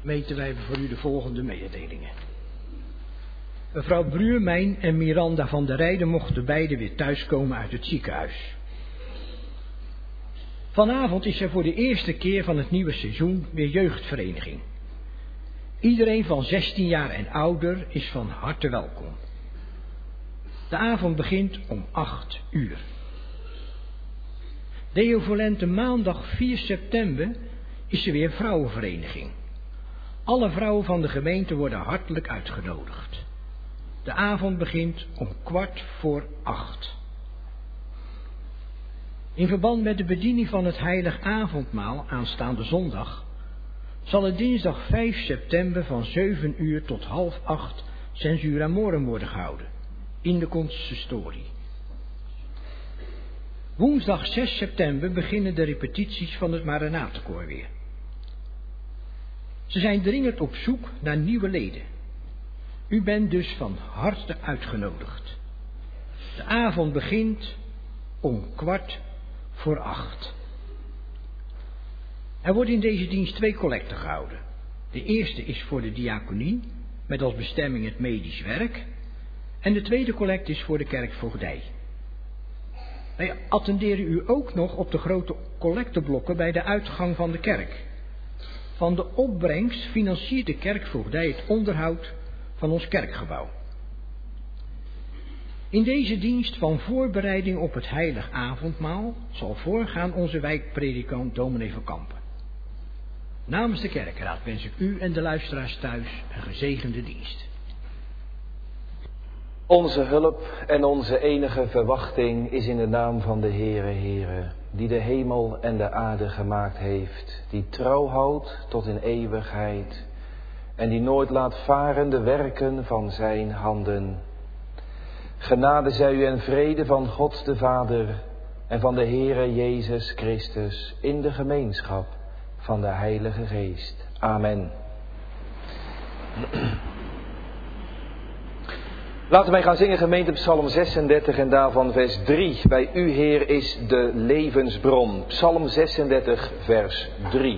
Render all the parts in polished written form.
Meten wij voor u de volgende mededelingen. Mevrouw Bruurmijn en Miranda van der Rijden mochten beide weer thuiskomen uit het ziekenhuis. Vanavond is er voor de eerste keer van het nieuwe seizoen weer jeugdvereniging. Iedereen van 16 jaar en ouder is van harte welkom. De avond begint om 8 uur. Deovolente maandag 4 september is er weer vrouwenvereniging. Alle vrouwen van de gemeente worden hartelijk uitgenodigd. De avond begint om 7:15. In verband met de bediening van het heilig avondmaal aanstaande zondag zal het dinsdag 5 september van 7 uur tot 7:30 censura morum worden gehouden in de consistorie. Woensdag 6 september beginnen de repetities van het Maranatenkoor weer. Ze zijn dringend op zoek naar nieuwe leden. U bent dus van harte uitgenodigd. De avond begint om 7:15. Er wordt in deze dienst 2 collecten gehouden. De eerste is voor de diaconie, met als bestemming het medisch werk. En de tweede collect is voor de kerkvoogdij. Wij attenderen u ook nog op de grote collecteblokken bij de uitgang van de kerk. Van de opbrengst financiert de kerkvoogdij het onderhoud van ons kerkgebouw. In deze dienst van voorbereiding op het heilig avondmaal zal voorgaan onze wijkpredikant dominee van Kampen. Namens de kerkraad wens ik u en de luisteraars thuis een gezegende dienst. Onze hulp en onze enige verwachting is in de naam van de Heere, die de hemel en de aarde gemaakt heeft, die trouw houdt tot in eeuwigheid en die nooit laat varen de werken van zijn handen. Genade zij u en vrede van God de Vader en van de Heere Jezus Christus in de gemeenschap van de Heilige Geest. Amen. Laten wij gaan zingen, gemeente, Psalm 36 en daarvan vers 3. Bij u, Heer, is de levensbron. Psalm 36, vers 3.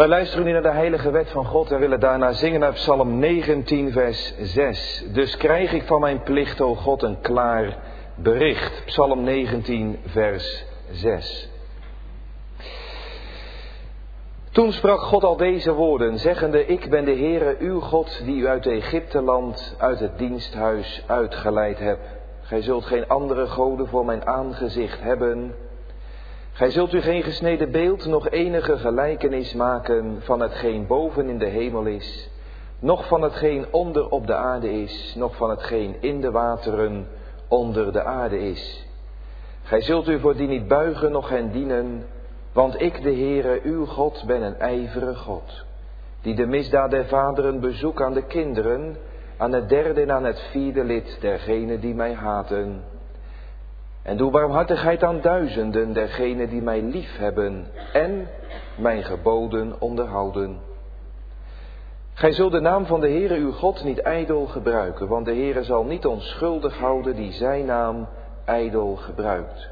Wij luisteren nu naar de heilige wet van God en willen daarna zingen uit Psalm 19 vers 6. Dus krijg ik van mijn plicht, o God, een klaar bericht. Psalm 19 vers 6. Toen sprak God al deze woorden, zeggende, ik ben de Heere uw God, die u uit Egypteland, uit het diensthuis uitgeleid heb. Gij zult geen andere goden voor mijn aangezicht hebben. Gij zult u geen gesneden beeld, nog enige gelijkenis maken van hetgeen boven in de hemel is, noch van hetgeen onder op de aarde is, noch van hetgeen in de wateren onder de aarde is. Gij zult u voor die niet buigen, noch hen dienen, want ik, de Heere, uw God, ben een ijverig God, die de misdaad der vaderen bezoek aan de kinderen, aan het derde en aan het vierde lid dergenen die mij haten. En doe barmhartigheid aan duizenden dergenen die mij lief hebben en mijn geboden onderhouden. Gij zult de naam van de Heere uw God niet ijdel gebruiken, want de Heere zal niet onschuldig houden die zijn naam ijdel gebruikt.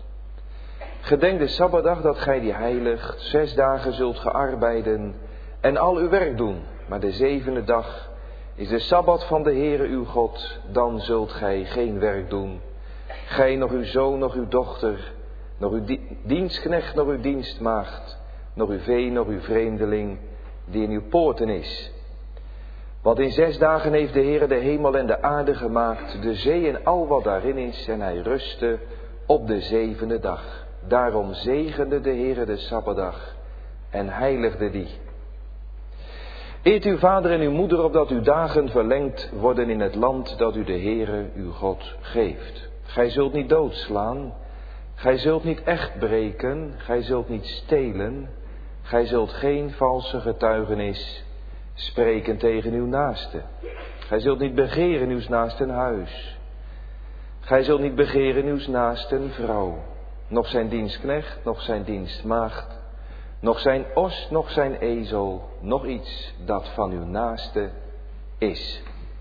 Gedenk de Sabbatdag dat gij die heiligt, 6 dagen zult gearbeiden en al uw werk doen, maar de 7e dag is de Sabbat van de Heere uw God, dan zult gij geen werk doen. Gij, nog uw zoon, nog uw dochter, nog uw dienstknecht, nog uw dienstmaagd, nog uw vee, nog uw vreemdeling, die in uw poorten is. Want in 6 dagen heeft de Heere de hemel en de aarde gemaakt, de zee en al wat daarin is, en hij rustte op de 7e dag. Daarom zegende de Heere de Sabbatdag en heiligde die. Eert uw vader en uw moeder, opdat uw dagen verlengd worden in het land dat u de Heere uw God geeft. Gij zult niet doodslaan, gij zult niet echt breken, gij zult niet stelen, gij zult geen valse getuigenis spreken tegen uw naaste. Gij zult niet begeren uws naasten huis. Gij zult niet begeren uws naasten vrouw, noch zijn dienstknecht, noch zijn dienstmaagd, noch zijn os, noch zijn ezel, noch iets dat van uw naaste is.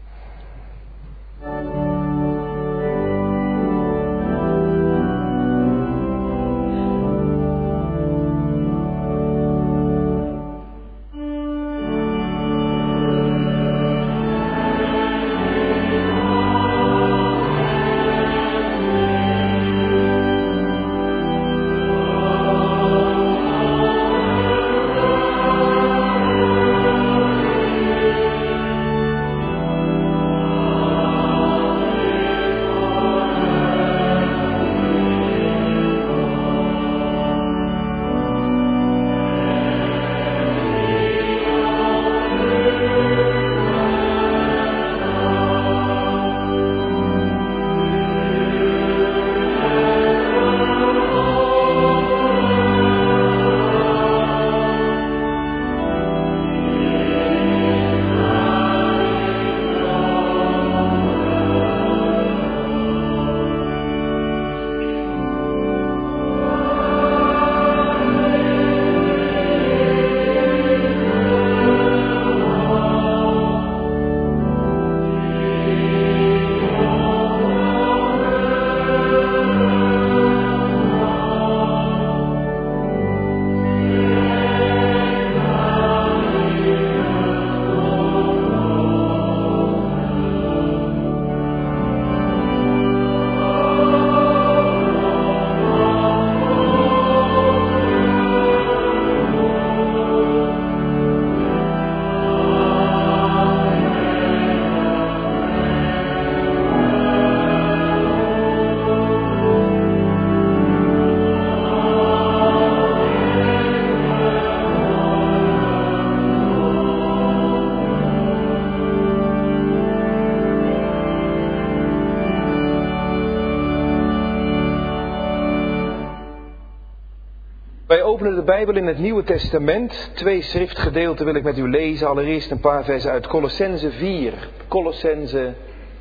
Wij openen de Bijbel in het Nieuwe Testament. 2 schriftgedeelten wil ik met u lezen. Allereerst een paar versen uit Colossense 4. Colossense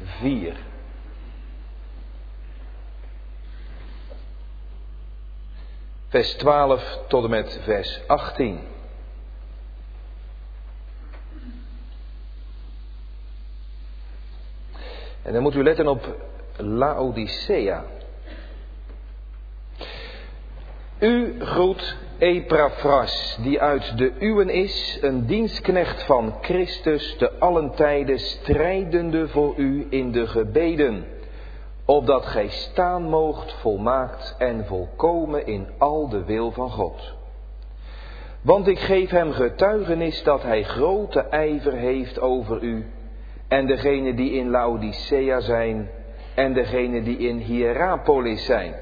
4. Vers 12 tot en met vers 18. En dan moet u letten op Laodicea. U groet Epaphras, die uit de uwen is, een dienstknecht van Christus, te allen tijden strijdende voor u in de gebeden, opdat gij staan moogt volmaakt en volkomen in al de wil van God. Want ik geef hem getuigenis dat hij grote ijver heeft over u, en degenen die in Laodicea zijn, en degenen die in Hierapolis zijn.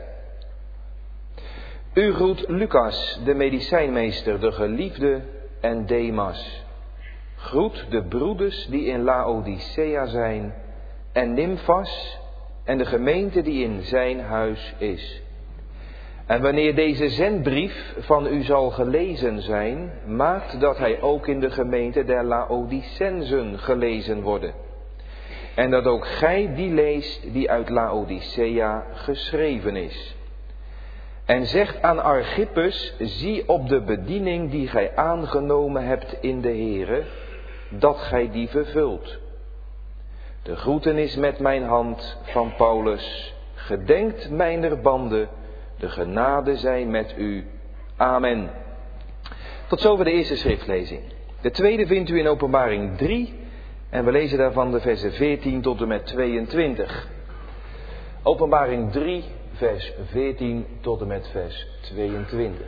U groet Lucas, de medicijnmeester, de geliefde, en Demas. Groet de broeders die in Laodicea zijn, en Nymphas, en de gemeente die in zijn huis is. En wanneer deze zendbrief van u zal gelezen zijn, maakt dat hij ook in de gemeente der Laodicensen gelezen worden. En dat ook gij die leest die uit Laodicea geschreven is. En zegt aan Archippus, zie op de bediening die gij aangenomen hebt in de Here, dat gij die vervult. De groetenis met mijn hand van Paulus, gedenkt mijner banden, de genade zij met u. Amen. Tot zover de eerste schriftlezing. De tweede vindt u in Openbaring 3 en we lezen daarvan de versen 14 tot en met 22. Openbaring 3, vers 14 tot en met vers 22.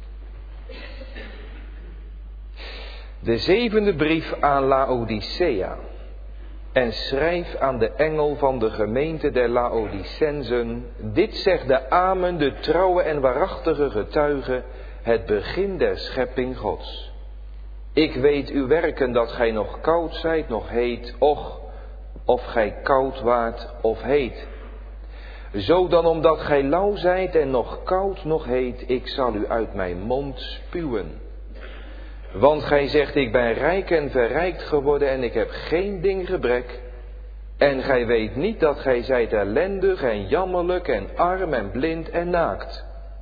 De zevende brief aan Laodicea. En schrijf aan de engel van de gemeente der Laodicensen, dit zegt de Amen, de trouwe en waarachtige getuige, het begin der schepping Gods. Ik weet uw werken dat gij nog koud zijt, nog heet, och, of gij koud waart of heet. Zo dan omdat gij lauw zijt en nog koud nog heet, ik zal u uit mijn mond spuwen. Want gij zegt, ik ben rijk en verrijkt geworden en ik heb geen ding gebrek. En gij weet niet dat gij zijt ellendig en jammerlijk en arm en blind en naakt.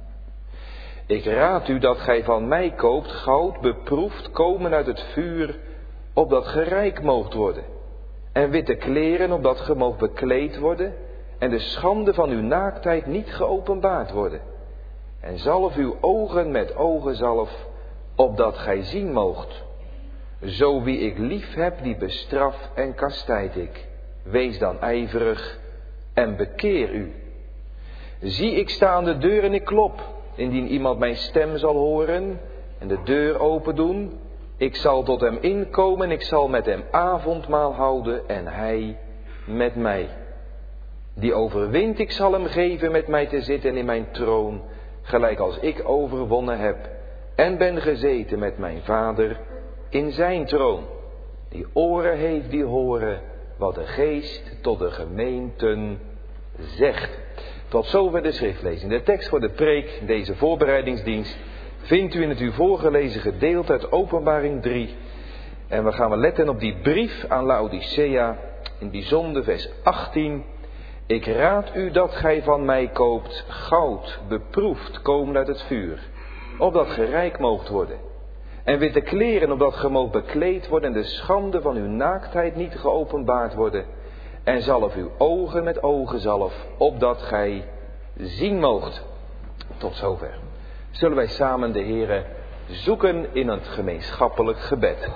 Ik raad u dat gij van mij koopt goud beproefd komen uit het vuur, opdat ge rijk moogt worden. En witte kleren, opdat ge moogt bekleed worden, en de schande van uw naaktheid niet geopenbaard worden. En zalf uw ogen met ogenzalf, opdat gij zien moogt. Zo wie ik lief heb, die bestraf en kastijd ik. Wees dan ijverig en bekeer u. Zie, ik sta aan de deur en ik klop. Indien iemand mijn stem zal horen en de deur open doen, ik zal tot hem inkomen en ik zal met hem avondmaal houden en hij met mij. Die overwint, ik zal hem geven met mij te zitten in mijn troon, gelijk als ik overwonnen heb en ben gezeten met mijn Vader in zijn troon. Die oren heeft, die horen wat de Geest tot de gemeenten zegt. Tot zover de schriftlezing. De tekst voor de preek, deze voorbereidingsdienst, vindt u in het u voorgelezen gedeelte uit Openbaring 3. En we gaan letten op die brief aan Laodicea, in het bijzonder vers 18. Ik raad u dat gij van mij koopt goud, beproefd, komen uit het vuur, opdat ge rijk moogt worden. En witte kleren, opdat ge moogt bekleed worden en de schande van uw naaktheid niet geopenbaard worden. En zalf uw ogen met ogenzalf, opdat gij zien moogt. Tot zover. Zullen wij samen de Heere zoeken in het gemeenschappelijk gebed.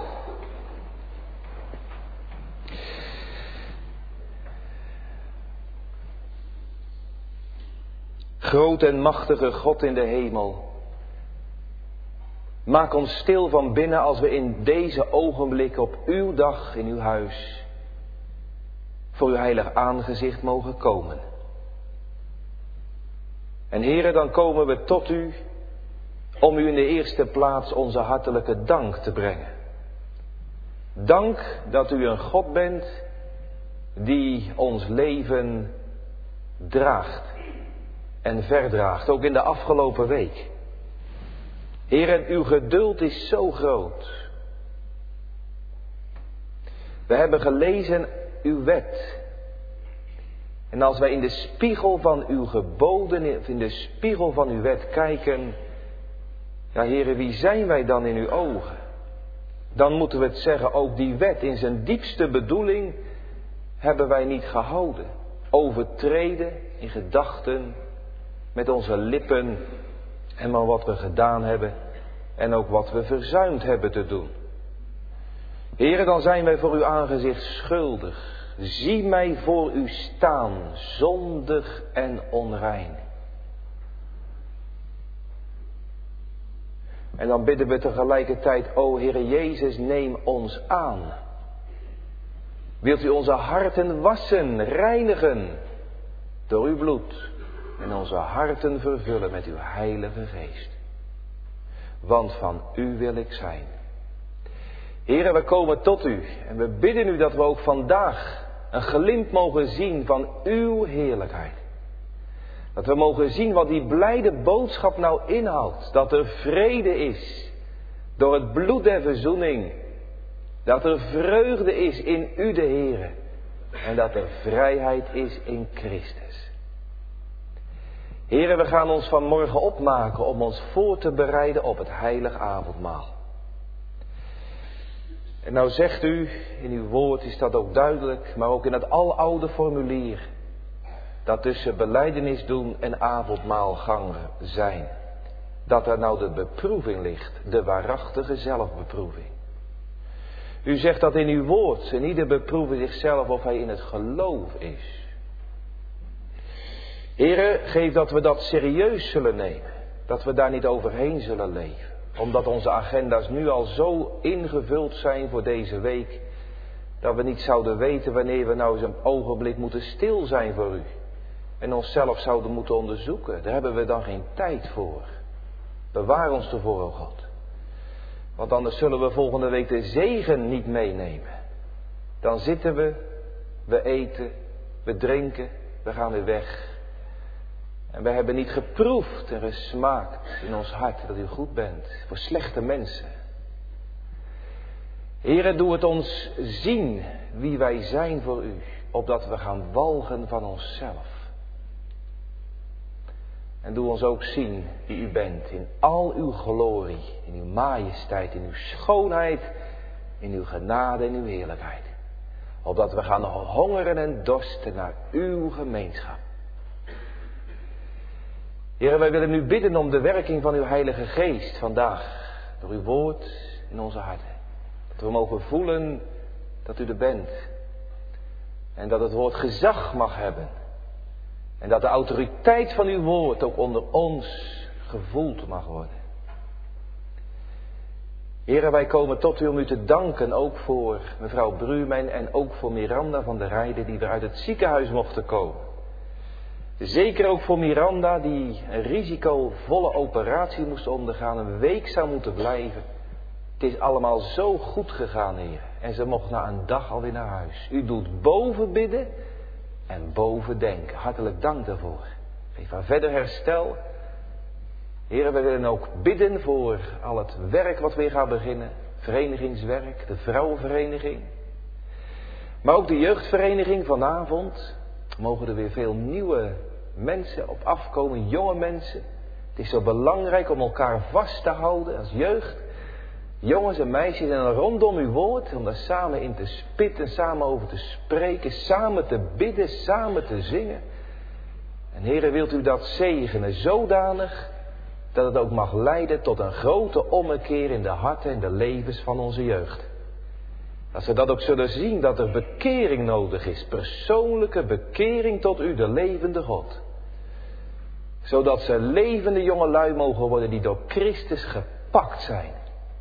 Groot en machtige God in de hemel, maak ons stil van binnen als we in deze ogenblik op uw dag in uw huis voor uw heilig aangezicht mogen komen. En Heere, dan komen we tot u om u in de eerste plaats onze hartelijke dank te brengen. Dank dat u een God bent die ons leven draagt en verdraagt, ook in de afgelopen week. Heer, uw geduld is zo groot. We hebben gelezen uw wet. En als wij in de spiegel van uw geboden, in de spiegel van uw wet kijken, ja, Heer, wie zijn wij dan in uw ogen? Dan moeten we het zeggen, ook die wet in zijn diepste bedoeling hebben wij niet gehouden. Overtreden in gedachten, met onze lippen En van wat we gedaan hebben en ook wat we verzuimd hebben te doen. Heere, dan zijn wij voor uw aangezicht schuldig. Zie mij voor u staan, zondig en onrein. En dan bidden we tegelijkertijd, o Heere Jezus, neem ons aan. Wilt u onze harten wassen, reinigen door uw bloed en onze harten vervullen met uw Heilige Geest. Want van u wil ik zijn. Heere, we komen tot u en we bidden u dat we ook vandaag een glimp mogen zien van uw heerlijkheid. Dat we mogen zien wat die blijde boodschap nou inhoudt. Dat er vrede is door het bloed der verzoening. Dat er vreugde is in u de Heere. En dat er vrijheid is in Christus. Heere, we gaan ons vanmorgen opmaken om ons voor te bereiden op het heilig avondmaal. En nou zegt u, in uw woord is dat ook duidelijk, maar ook in het aloude formulier, dat tussen belijdenis doen en avondmaalganger zijn, dat er nou de beproeving ligt, de waarachtige zelfbeproeving. U zegt dat in uw woord en ieder beproeven zichzelf of hij in het geloof is. Heere, geef dat we dat serieus zullen nemen, dat we daar niet overheen zullen leven. Omdat onze agenda's nu al zo ingevuld zijn voor deze week, dat we niet zouden weten wanneer we nou eens een ogenblik moeten stil zijn voor u. En onszelf zouden moeten onderzoeken. Daar hebben we dan geen tijd voor. Bewaar ons ervoor, o God. Want anders zullen we volgende week de zegen niet meenemen. Dan zitten we eten, we drinken, we gaan weer weg. En we hebben niet geproefd en gesmaakt in ons hart dat u goed bent voor slechte mensen. Heere, doe het ons zien wie wij zijn voor u, opdat we gaan walgen van onszelf. En doe ons ook zien wie u bent in al uw glorie, in uw majesteit, in uw schoonheid, in uw genade en uw heerlijkheid. Opdat we gaan hongeren en dorsten naar uw gemeenschap. Heere, wij willen nu bidden om de werking van uw Heilige Geest vandaag, door uw woord in onze harten. Dat we mogen voelen dat u er bent. En dat het woord gezag mag hebben. En dat de autoriteit van uw woord ook onder ons gevoeld mag worden. Heere, wij komen tot u om u te danken, ook voor mevrouw Brumen en ook voor Miranda van der Rijden, die weer uit het ziekenhuis mochten komen. Zeker ook voor Miranda, die een risicovolle operatie moest ondergaan, een week zou moeten blijven. Het is allemaal zo goed gegaan, Heer. En ze mocht na een dag alweer naar huis. U doet boven bidden en boven denken. Hartelijk dank daarvoor. Geef haar verder herstel. Heer, wij willen ook bidden voor al het werk wat weer gaat beginnen. Verenigingswerk, de vrouwenvereniging. Maar ook de jeugdvereniging vanavond. Mogen er weer veel nieuwe mensen op afkomen, jonge mensen. Het is zo belangrijk om elkaar vast te houden als jeugd. Jongens en meisjes en rondom uw woord, om daar samen in te spitten, samen over te spreken, samen te bidden, samen te zingen. En Heere, wilt u dat zegenen zodanig dat het ook mag leiden tot een grote ommekeer in de harten en de levens van onze jeugd. Dat ze dat ook zullen zien, dat er bekering nodig is. Persoonlijke bekering tot u, de levende God. Zodat ze levende jongelui mogen worden die door Christus gepakt zijn.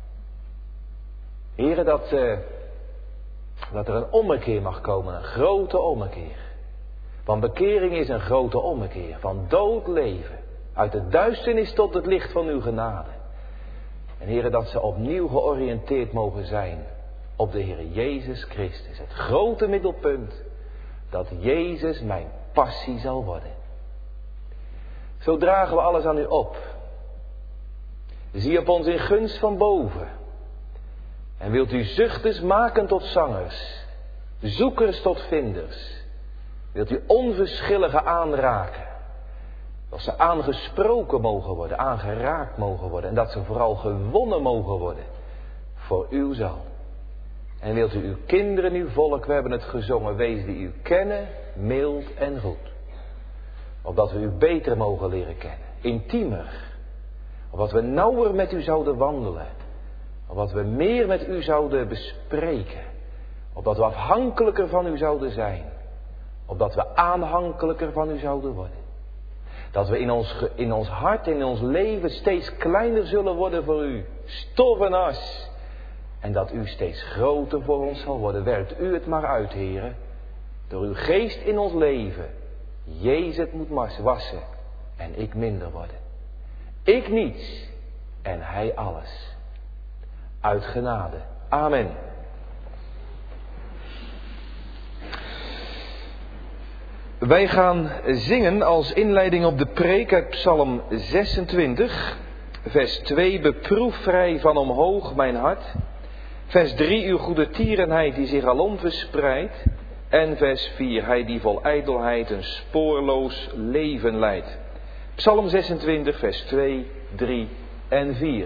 Heren, dat er een ommekeer mag komen, een grote ommekeer. Want bekering is een grote ommekeer. Van dood leven. Uit de duisternis tot het licht van uw genade. En heren, dat ze opnieuw georiënteerd mogen zijn op de Heer Jezus Christus. Het grote middelpunt. Dat Jezus mijn passie zal worden. Zo dragen we alles aan u op. Zie op ons in gunst van boven. En wilt u zuchters maken tot zangers. Zoekers tot vinders. Wilt u onverschillige aanraken. Dat ze aangesproken mogen worden, aangeraakt mogen worden. En dat ze vooral gewonnen mogen worden. Voor uw zoon. En wilt u uw kinderen, uw volk, we hebben het gezongen, wees die u kennen, mild en goed. Opdat we u beter mogen leren kennen, intiemer. Opdat we nauwer met u zouden wandelen. Opdat we meer met u zouden bespreken. Opdat we afhankelijker van u zouden zijn. Opdat we aanhankelijker van u zouden worden. Dat we in ons hart, in ons leven steeds kleiner zullen worden voor u. Stof en as. En dat u steeds groter voor ons zal worden. Werkt u het maar uit, heren. Door uw geest in ons leven. Jezus het moet wassen. En ik minder worden. Ik niets. En hij alles. Uit genade. Amen. Wij gaan zingen als inleiding op de preek uit Psalm 26, vers 2, beproef vrij van omhoog mijn hart. Vers 3, uw goede tierenheid die zich alom verspreidt. En vers 4, hij die vol ijdelheid een spoorloos leven leidt. Psalm 26, vers 2, 3 en 4.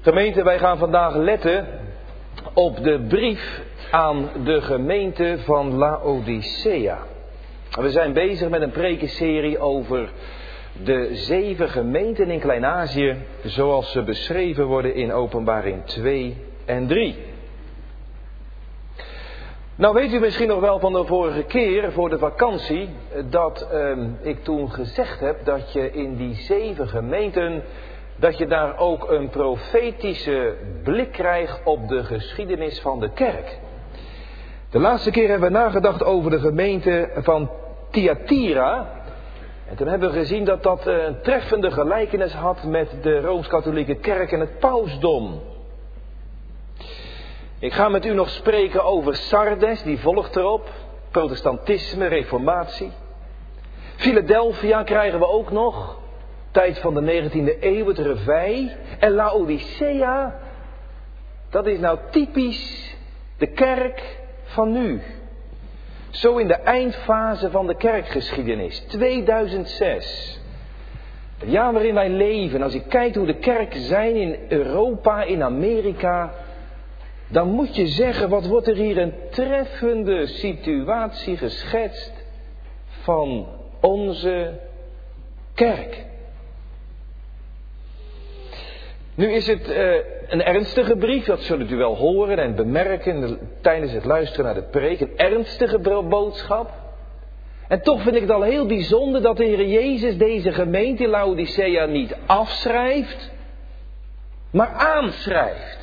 Gemeente, wij gaan vandaag letten op de brief aan de gemeente van Laodicea. We zijn bezig met een prekenserie over de 7 gemeenten in Klein-Azië, zoals ze beschreven worden in Openbaring 2 en 3. Nou weet u misschien nog wel van de vorige keer, voor de vakantie, dat ik toen gezegd heb dat je in die 7 gemeenten, dat je daar ook een profetische blik krijgt op de geschiedenis van de kerk. De laatste keer hebben we nagedacht over de gemeente van Thyatira. En toen hebben we gezien dat dat een treffende gelijkenis had met de Rooms-Katholieke Kerk en het pausdom. Ik ga met u nog spreken over Sardes, die volgt erop. Protestantisme, reformatie. Philadelphia krijgen we ook nog. Tijd van de 19e eeuw, het Revij. En Laodicea, dat is nou typisch de kerk van nu. Zo in de eindfase van de kerkgeschiedenis, 2006. Het jaar waarin wij leven, als ik kijk hoe de kerken zijn in Europa, in Amerika, dan moet je zeggen, wat wordt er hier een treffende situatie geschetst van onze kerk. Nu is het een ernstige brief, dat zult u wel horen en bemerken tijdens het luisteren naar de preek. Een ernstige boodschap. En toch vind ik het al heel bijzonder dat de Heer Jezus deze gemeente in Laodicea niet afschrijft, maar aanschrijft.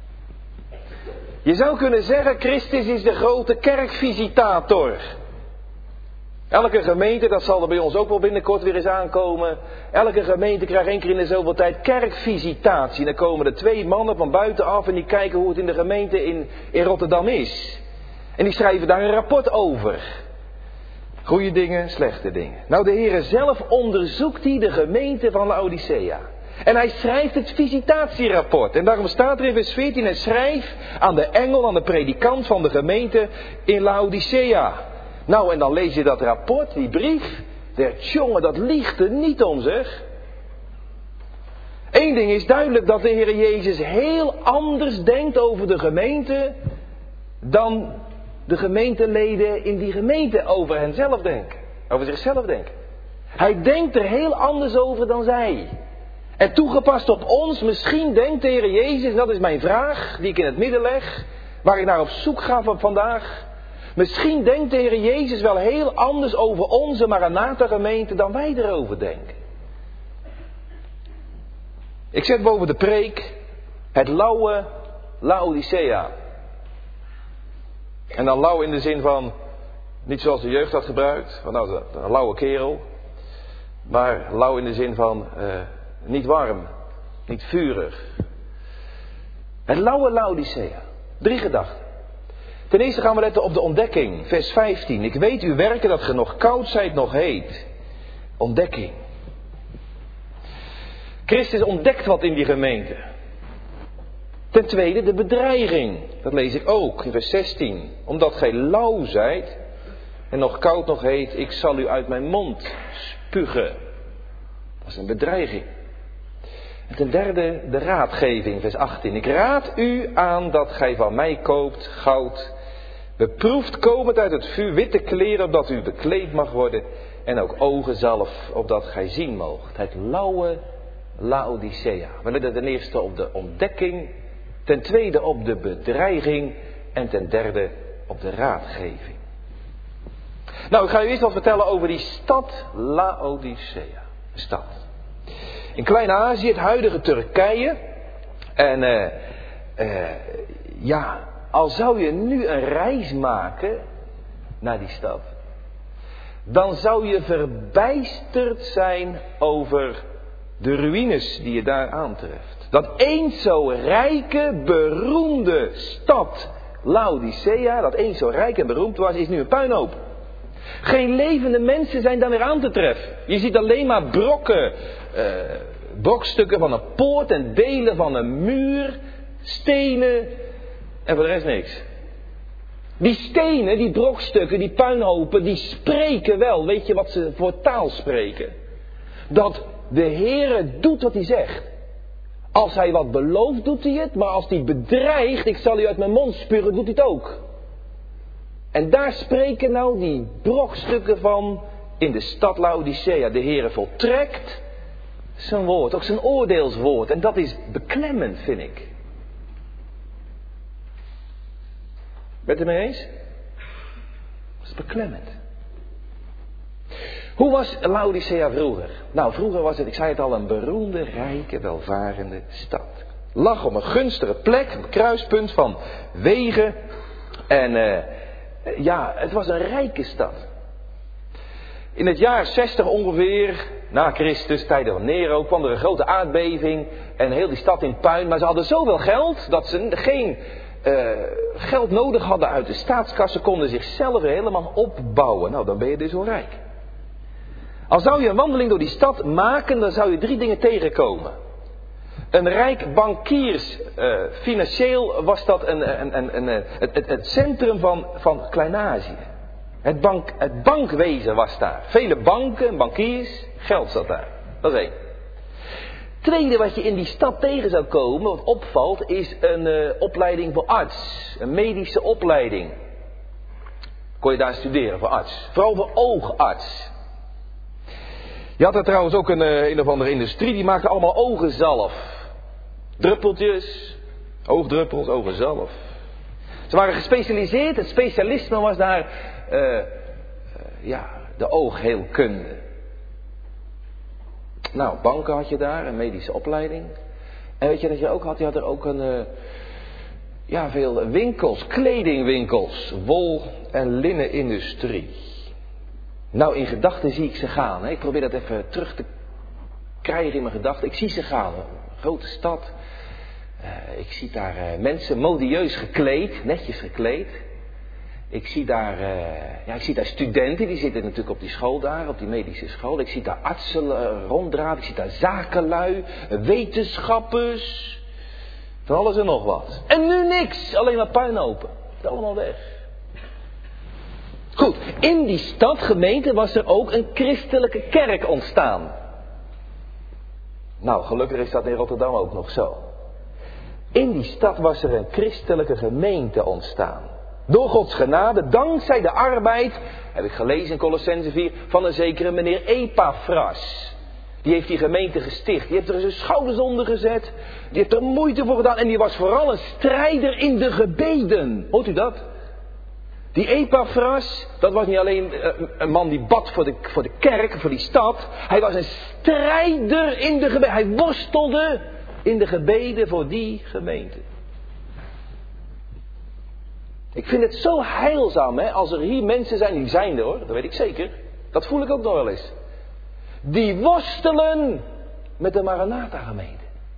Je zou kunnen zeggen, Christus is de grote kerkvisitator. Elke gemeente, dat zal er bij ons ook wel binnenkort weer eens aankomen. Elke gemeente krijgt 1 keer in de zoveel tijd kerkvisitatie. En dan komen er 2 mannen van buitenaf en die kijken hoe het in de gemeente in Rotterdam is. En die schrijven daar een rapport over. Goede dingen, slechte dingen. Nou, de Heer zelf onderzoekt hij de gemeente van Laodicea. En hij schrijft het visitatierapport. En daarom staat er in vers 14, en schrijf aan de engel, aan de predikant van de gemeente in Laodicea. Nou, en dan lees je dat rapport, die brief. Jongen, dat liegt er niet om, zeg. Eén ding is duidelijk, dat de Heer Jezus heel anders denkt over de gemeente dan de gemeenteleden in die gemeente over henzelf denken. Over zichzelf denken. Hij denkt er heel anders over dan zij. En toegepast op ons, misschien denkt de Heer Jezus, dat is mijn vraag die ik in het midden leg, waar ik naar op zoek ga van vandaag. Misschien denkt de Heer Jezus wel heel anders over onze Maranatha-gemeente dan wij erover denken. Ik zet boven de preek het lauwe Laodicea. En dan lauw in de zin van, niet zoals de jeugd had gebruikt, van nou, een lauwe kerel. Maar lauw in de zin van, niet warm, niet vurig. Het lauwe Laodicea. 3 gedachten. Ten eerste gaan we letten op de ontdekking, vers 15. Ik weet uw werken dat ge nog koud zijt, nog heet. Ontdekking. Christus ontdekt wat in die gemeente. Ten tweede de bedreiging. Dat lees ik ook in vers 16. Omdat gij lauw zijt en nog koud, nog heet, ik zal u uit mijn mond spugen. Dat is een bedreiging. En ten derde de raadgeving, vers 18. Ik raad u aan dat gij van mij koopt goud, beproefd komend uit het vuur, witte kleren, opdat u bekleed mag worden, en ook ogenzalf, opdat gij zien moogt. Het lauwe Laodicea. We letten ten eerste op de ontdekking, ten tweede op de bedreiging en ten derde op de raadgeving. Nou, ik ga u eerst wat vertellen over die stad Laodicea. Stad. In Klein-Azië, het huidige Turkije. En al zou je nu een reis maken naar die stad, dan zou je verbijsterd zijn over de ruïnes die je daar aantreft. Dat eens zo rijke, beroemde stad Laodicea, dat eens zo rijk en beroemd was, is nu een puinhoop. Geen levende mensen zijn daar meer aan te treffen. Je ziet alleen maar brokstukken van een poort en delen van een muur, stenen en voor de rest niks. Die stenen, die brokstukken, die puinhopen, die spreken wel. Weet je wat ze voor taal spreken? Dat de Heere doet wat hij zegt. Als hij wat belooft, doet hij het. Maar als hij bedreigt, ik zal u uit mijn mond spuren, doet hij het ook. En daar spreken nou die brokstukken van in de stad Laodicea. De Heere voltrekt zijn woord, ook zijn oordeelswoord. En dat is beklemmend, vind ik. Bent u het mee eens? Dat is beklemmend. Hoe was Laodicea vroeger? Nou, vroeger was het, ik zei het al, een beroemde, rijke, welvarende stad. Lag op een gunstige plek, een kruispunt van wegen. En het was een rijke stad. In het jaar 60 ongeveer, na Christus, tijden van Nero, kwam er een grote aardbeving. En heel die stad in puin. Maar ze hadden zoveel geld dat ze geen geld nodig hadden uit de staatskassen. Konden zichzelf er helemaal opbouwen. Nou, dan ben je dus wel rijk. Al zou je een wandeling door die stad maken, dan zou je 3 dingen tegenkomen. Een rijk bankiers, financieel was dat het centrum van Klein-Azië. Het bankwezen was daar. Vele banken, bankiers, geld zat daar. Dat is 1. Tweede wat je in die stad tegen zou komen, wat opvalt, is een opleiding voor arts. Een medische opleiding. Kon je daar studeren voor arts. Vooral voor oogarts. Je had er trouwens ook een of andere industrie, die maakte allemaal ogenzalf. Druppeltjes, oogdruppels, ogenzalf. Ze waren gespecialiseerd, het specialisme was daar, de oogheelkunde. Nou, banken had je daar, een medische opleiding. En weet je dat je ook had? Je had er ook veel winkels, kledingwinkels, wol- en linnenindustrie. Nou, in gedachten zie ik ze gaan. Hè. Ik probeer dat even terug te krijgen in mijn gedachten. Ik zie ze gaan. Een grote stad. Ik zie daar mensen modieus gekleed, netjes gekleed. Ik zie daar studenten, die zitten natuurlijk op die school daar, op die medische school. Ik zie daar artsen ronddraven, ik zie daar zakenlui, wetenschappers. Van alles en nog wat. En nu niks, alleen maar puinhopen. Het is allemaal weg. Goed, in die stadgemeente was er ook een christelijke kerk ontstaan. Nou, gelukkig is dat in Rotterdam ook nog zo. In die stad was er een christelijke gemeente ontstaan. Door Gods genade, dankzij de arbeid, heb ik gelezen in Colossenzen 4, van een zekere meneer Epaphras. Die heeft die gemeente gesticht. Die heeft er zijn schouders onder gezet. Die heeft er moeite voor gedaan. En die was vooral een strijder in de gebeden. Hoort u dat? Die Epaphras, dat was niet alleen een man die bad voor de kerk, voor die stad. Hij was een strijder in de gebeden. Hij worstelde in de gebeden voor die gemeente. Ik vind het zo heilzaam, hè, als er hier mensen zijn, die zijn er hoor, dat weet ik zeker. Dat voel ik ook nog wel eens. Die worstelen met de Maranatha-gemeente.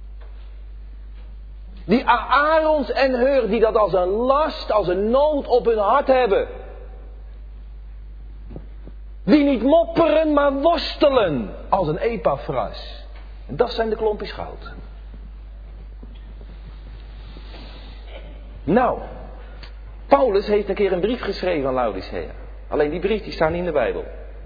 Die Aarons en Heur, die dat als een last, als een nood op hun hart hebben. Die niet mopperen, maar worstelen als een Epaphras. En dat zijn de klompjes goud. Nou, Paulus heeft een keer een brief geschreven aan Laodicea. Alleen die brief die staat niet in de Bijbel.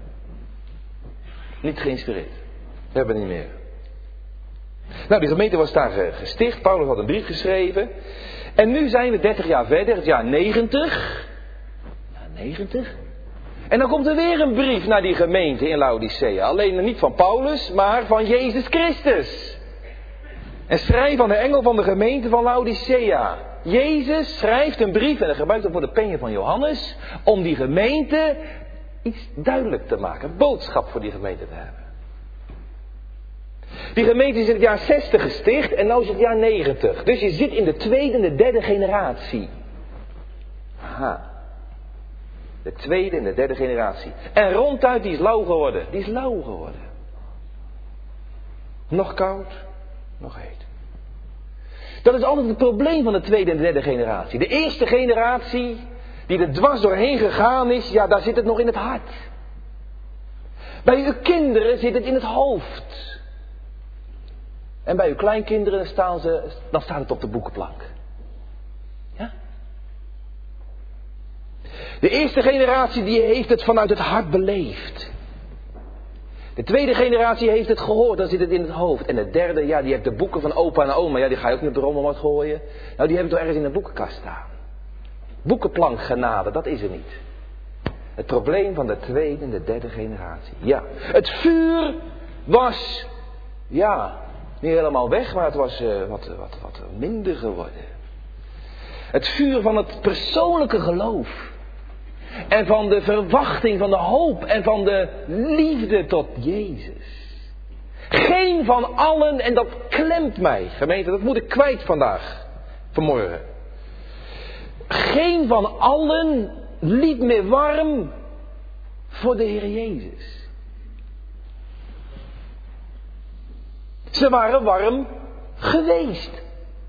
Niet geïnspireerd. We hebben niet meer. Nou, die gemeente was daar gesticht. Paulus had een brief geschreven. En nu zijn we 30 jaar verder, het jaar 90. Ja, 90. En dan komt er weer een brief naar die gemeente in Laodicea. Alleen niet van Paulus, maar van Jezus Christus. En schrijf aan de engel van de gemeente van Laodicea. Jezus schrijft een brief, en hij gebruikt het voor de pen van Johannes, om die gemeente iets duidelijk te maken. Een boodschap voor die gemeente te hebben. Die gemeente is in het jaar 60 gesticht en nu is het jaar 90. Dus je zit in de 2e en de 3e generatie. Aha. De 2e en de 3e generatie. En ronduit, die is lauw geworden. Die is lauw geworden. Nog koud, nog heet. Dat is altijd het probleem van de 2e en de 3e generatie. De eerste generatie, die er dwars doorheen gegaan is, ja, daar zit het nog in het hart. Bij uw kinderen zit het in het hoofd. En bij uw kleinkinderen dan staat het op de boekenplank. Ja? De eerste generatie die heeft het vanuit het hart beleefd. De tweede generatie heeft het gehoord, dan zit het in het hoofd. En de derde, ja, die heeft de boeken van opa en oma. Ja, die ga je ook niet op de rommelmarkt gooien. Nou, die hebben toch ergens in de boekenkast staan. Boekenplank genade, dat is er niet. Het probleem van de tweede en de derde generatie. Ja, het vuur was, ja, niet helemaal weg, maar het was wat minder geworden. Het vuur van het persoonlijke geloof. En van de verwachting, van de hoop en van de liefde tot Jezus. Geen van allen, en dat klemt mij, gemeente, dat moet ik kwijt vanmorgen. Geen van allen liep meer warm voor de Heer Jezus. Ze waren warm geweest.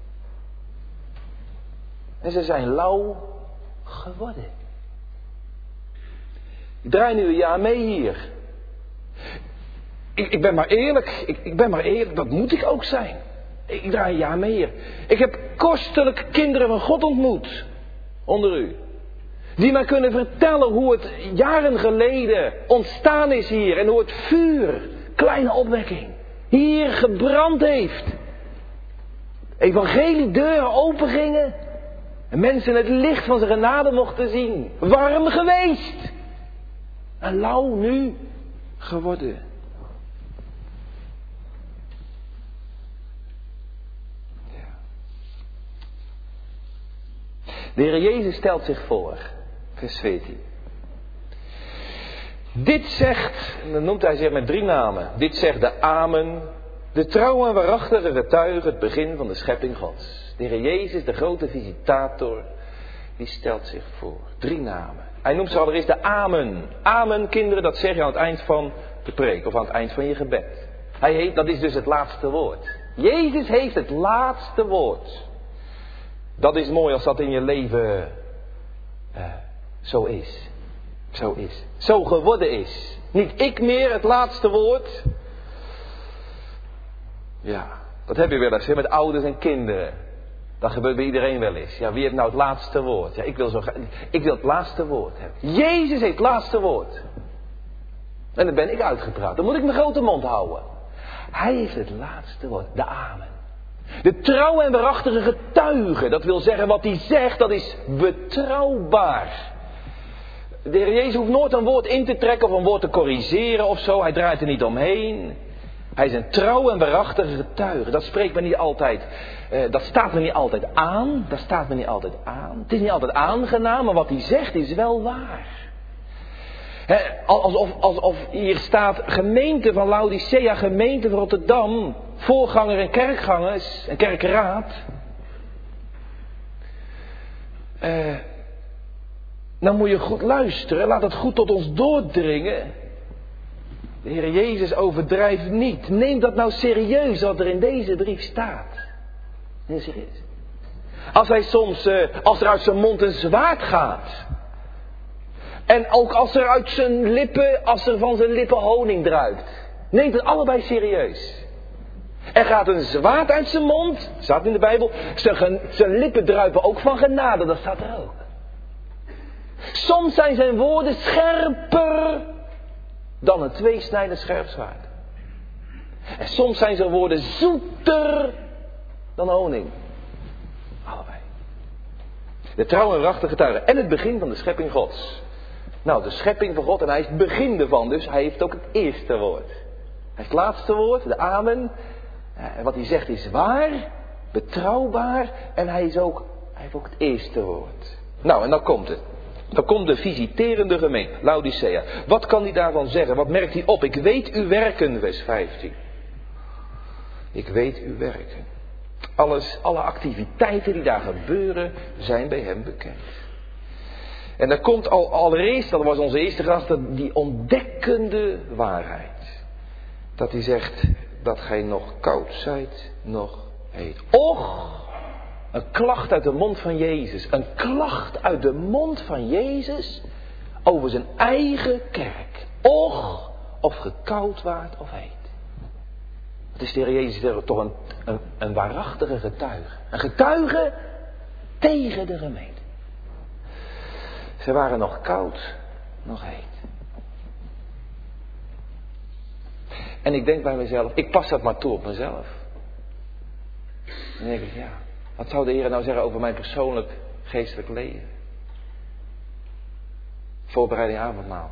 En ze zijn lauw geworden. Ik draai nu een jaar mee hier. Ik ben maar eerlijk. Ik ben maar eerlijk. Dat moet ik ook zijn. Ik draai een jaar mee hier. Ik heb kostelijk kinderen van God ontmoet. Onder u. Die mij kunnen vertellen hoe het jaren geleden ontstaan is hier. En hoe het vuur, kleine opwekking, hier gebrand heeft. Evangeliedeuren opengingen. En mensen het licht van zijn genade mochten zien. Warm geweest. En lauw nu geworden. Ja. De Heer Jezus stelt zich voor. Vers 14. Dit zegt, en dan noemt hij zich met 3 namen. Dit zegt de Amen, de trouwe en waarachtige getuige, het begin van de schepping Gods. De Heer Jezus, de grote visitator, die stelt zich voor. 3 namen. Hij noemt ze allereerst de Amen. Amen, kinderen, dat zeg je aan het eind van de preek of aan het eind van je gebed. Dat is dus het laatste woord. Jezus heeft het laatste woord. Dat is mooi als dat in je leven zo is. Zo is. Zo geworden is. Niet ik meer het laatste woord. Ja, dat heb je wel eens met ouders en kinderen. Dat gebeurt bij iedereen wel eens. Ja, wie heeft nou het laatste woord? Ja, ik wil het laatste woord hebben. Jezus heeft het laatste woord. En dan ben ik uitgepraat. Dan moet ik mijn grote mond houden. Hij heeft het laatste woord. De Amen. De trouwe en waarachtige getuige. Dat wil zeggen, wat hij zegt, dat is betrouwbaar. De Heer Jezus hoeft nooit een woord in te trekken of een woord te corrigeren of zo. Hij draait er niet omheen. Hij is een trouw en waarachtige getuige. Dat spreekt me niet altijd. Dat staat me niet altijd aan. Dat staat me niet altijd aan. Het is niet altijd aangenaam, maar wat hij zegt is wel waar. Alsof hier staat gemeente van Laodicea, gemeente van Rotterdam, voorganger en kerkgangers en kerkraad. Nou moet je goed luisteren, laat het goed tot ons doordringen. De Heer Jezus overdrijft niet. Neem dat nou serieus wat er in deze brief staat. Neem serieus. Als hij soms, als er uit zijn mond een zwaard gaat. En ook als er uit zijn lippen, als er van zijn lippen honing druipt. Neemt het allebei serieus. Er gaat een zwaard uit zijn mond, staat in de Bijbel. Zijn lippen druipen ook van genade, dat staat er ook. Soms zijn zijn woorden scherper dan een tweesnijdend scherp zwaard. En soms zijn zijn woorden zoeter dan honing. Allebei. De trouw en waarachtige getuige. En het begin van de schepping Gods. Nou, de schepping van God en hij is het begin ervan. Dus hij heeft ook het eerste woord. Hij heeft het laatste woord, de Amen. En wat hij zegt is waar, betrouwbaar. En hij heeft ook het eerste woord. Nou, en dan komt het. Dan komt de visiterende gemeente, Laodicea. Wat kan hij daarvan zeggen? Wat merkt hij op? Ik weet uw werken, vers 15. Ik weet uw werken. Alle activiteiten die daar gebeuren, zijn bij hem bekend. En dan komt allereerst, dat was onze eerste gast, die ontdekkende waarheid. Dat hij zegt dat gij nog koud zijt, nog heet. Och! Een klacht uit de mond van Jezus. Een klacht uit de mond van Jezus over zijn eigen kerk. Och, of ge koud waart of heet. Het is de Heer Jezus toch een waarachtige getuige. Een getuige tegen de gemeente. Ze waren nog koud, nog heet. En ik denk bij mezelf, ik pas dat maar toe op mezelf. Dan denk ik, ja, wat zou de Heer nou zeggen over mijn persoonlijk geestelijk leven? Voorbereiding avondmaal.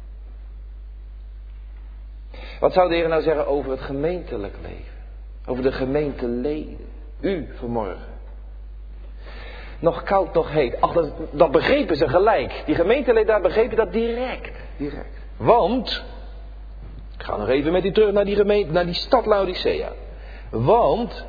Wat zou de Heer nou zeggen over het gemeentelijk leven? Over de gemeenteleden? U vanmorgen. Nog koud, nog heet. Ach, dat begrepen ze gelijk. Die gemeenteleden daar begrepen dat direct. Want, ik ga nog even met u terug naar die gemeente, naar die stad Laodicea. Want,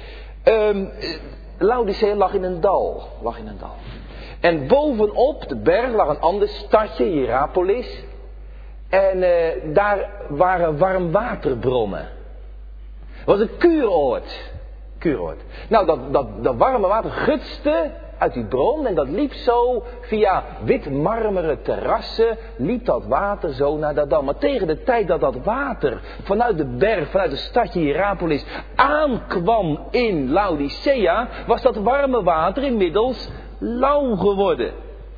Laodicea lag in een dal. En bovenop de berg lag een ander stadje, Hierapolis. En daar waren warmwaterbronnen. Het was een kuuroord. Nou, dat warme water gutste uit die bron en dat liep zo via wit marmeren terrassen, liep dat water zo naar dat dal. Maar tegen de tijd dat dat water vanuit de berg, vanuit het stadje Hierapolis aankwam in Laodicea, was dat warme water inmiddels lauw geworden.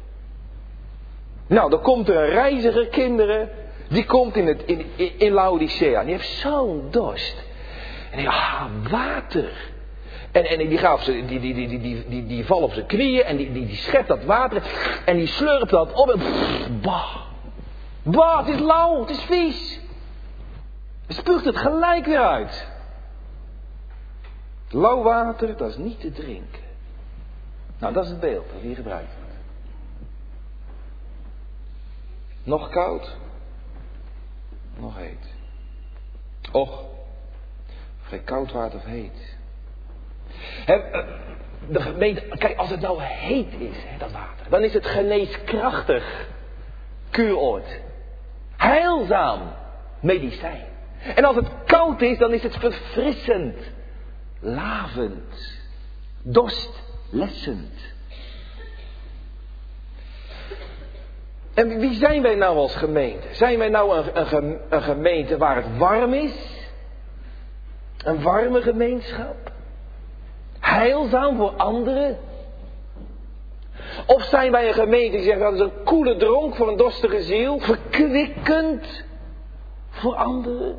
Nou, dan komt er een reiziger, kinderen, die komt in Laodicea. Die heeft zo'n dorst. En die water. En die valt op zijn knieën en die schept dat water en die slurpt dat op en bah, het is lauw, het is vies. Hij spuugt het gelijk weer uit. Lauw water, dat is niet te drinken. Nou, dat is het beeld dat hier gebruikt wordt. Nog koud, nog heet. Och, geen koud water of heet. De gemeente, kijk, als het nou heet is, dat water, dan is het geneeskrachtig kuuroord. Heilzaam medicijn. En als het koud is, dan is het verfrissend, lavend, dorstlessend. En wie zijn wij nou als gemeente? Zijn wij nou een gemeente waar het warm is? Een warme gemeenschap? Heilzaam voor anderen? Of zijn wij een gemeente die zegt dat is een koele dronk voor een dorstige ziel? Verkwikkend voor anderen?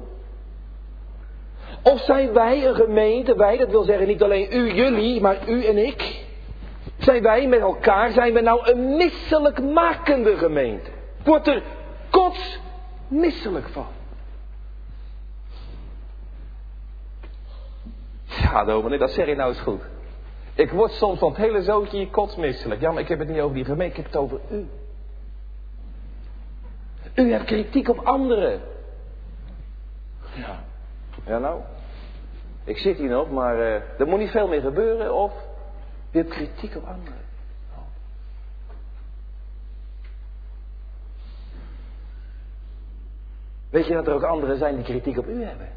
Of zijn wij een gemeente, wij, dat wil zeggen niet alleen u, jullie, maar u en ik. Zijn wij met elkaar, zijn we nou een misselijkmakende gemeente? Wordt er kotsmisselijk van? Ja, dominee, dat zeg je nou eens goed. Ik word soms van het hele zootje hier kotsmisselijk. Ja, maar ik heb het niet over die gemeente, ik heb het over u. U hebt kritiek op anderen. Ja nou, ik zit hier nog, maar er moet niet veel meer gebeuren of u hebt kritiek op anderen. Weet je dat er ook anderen zijn die kritiek op u hebben?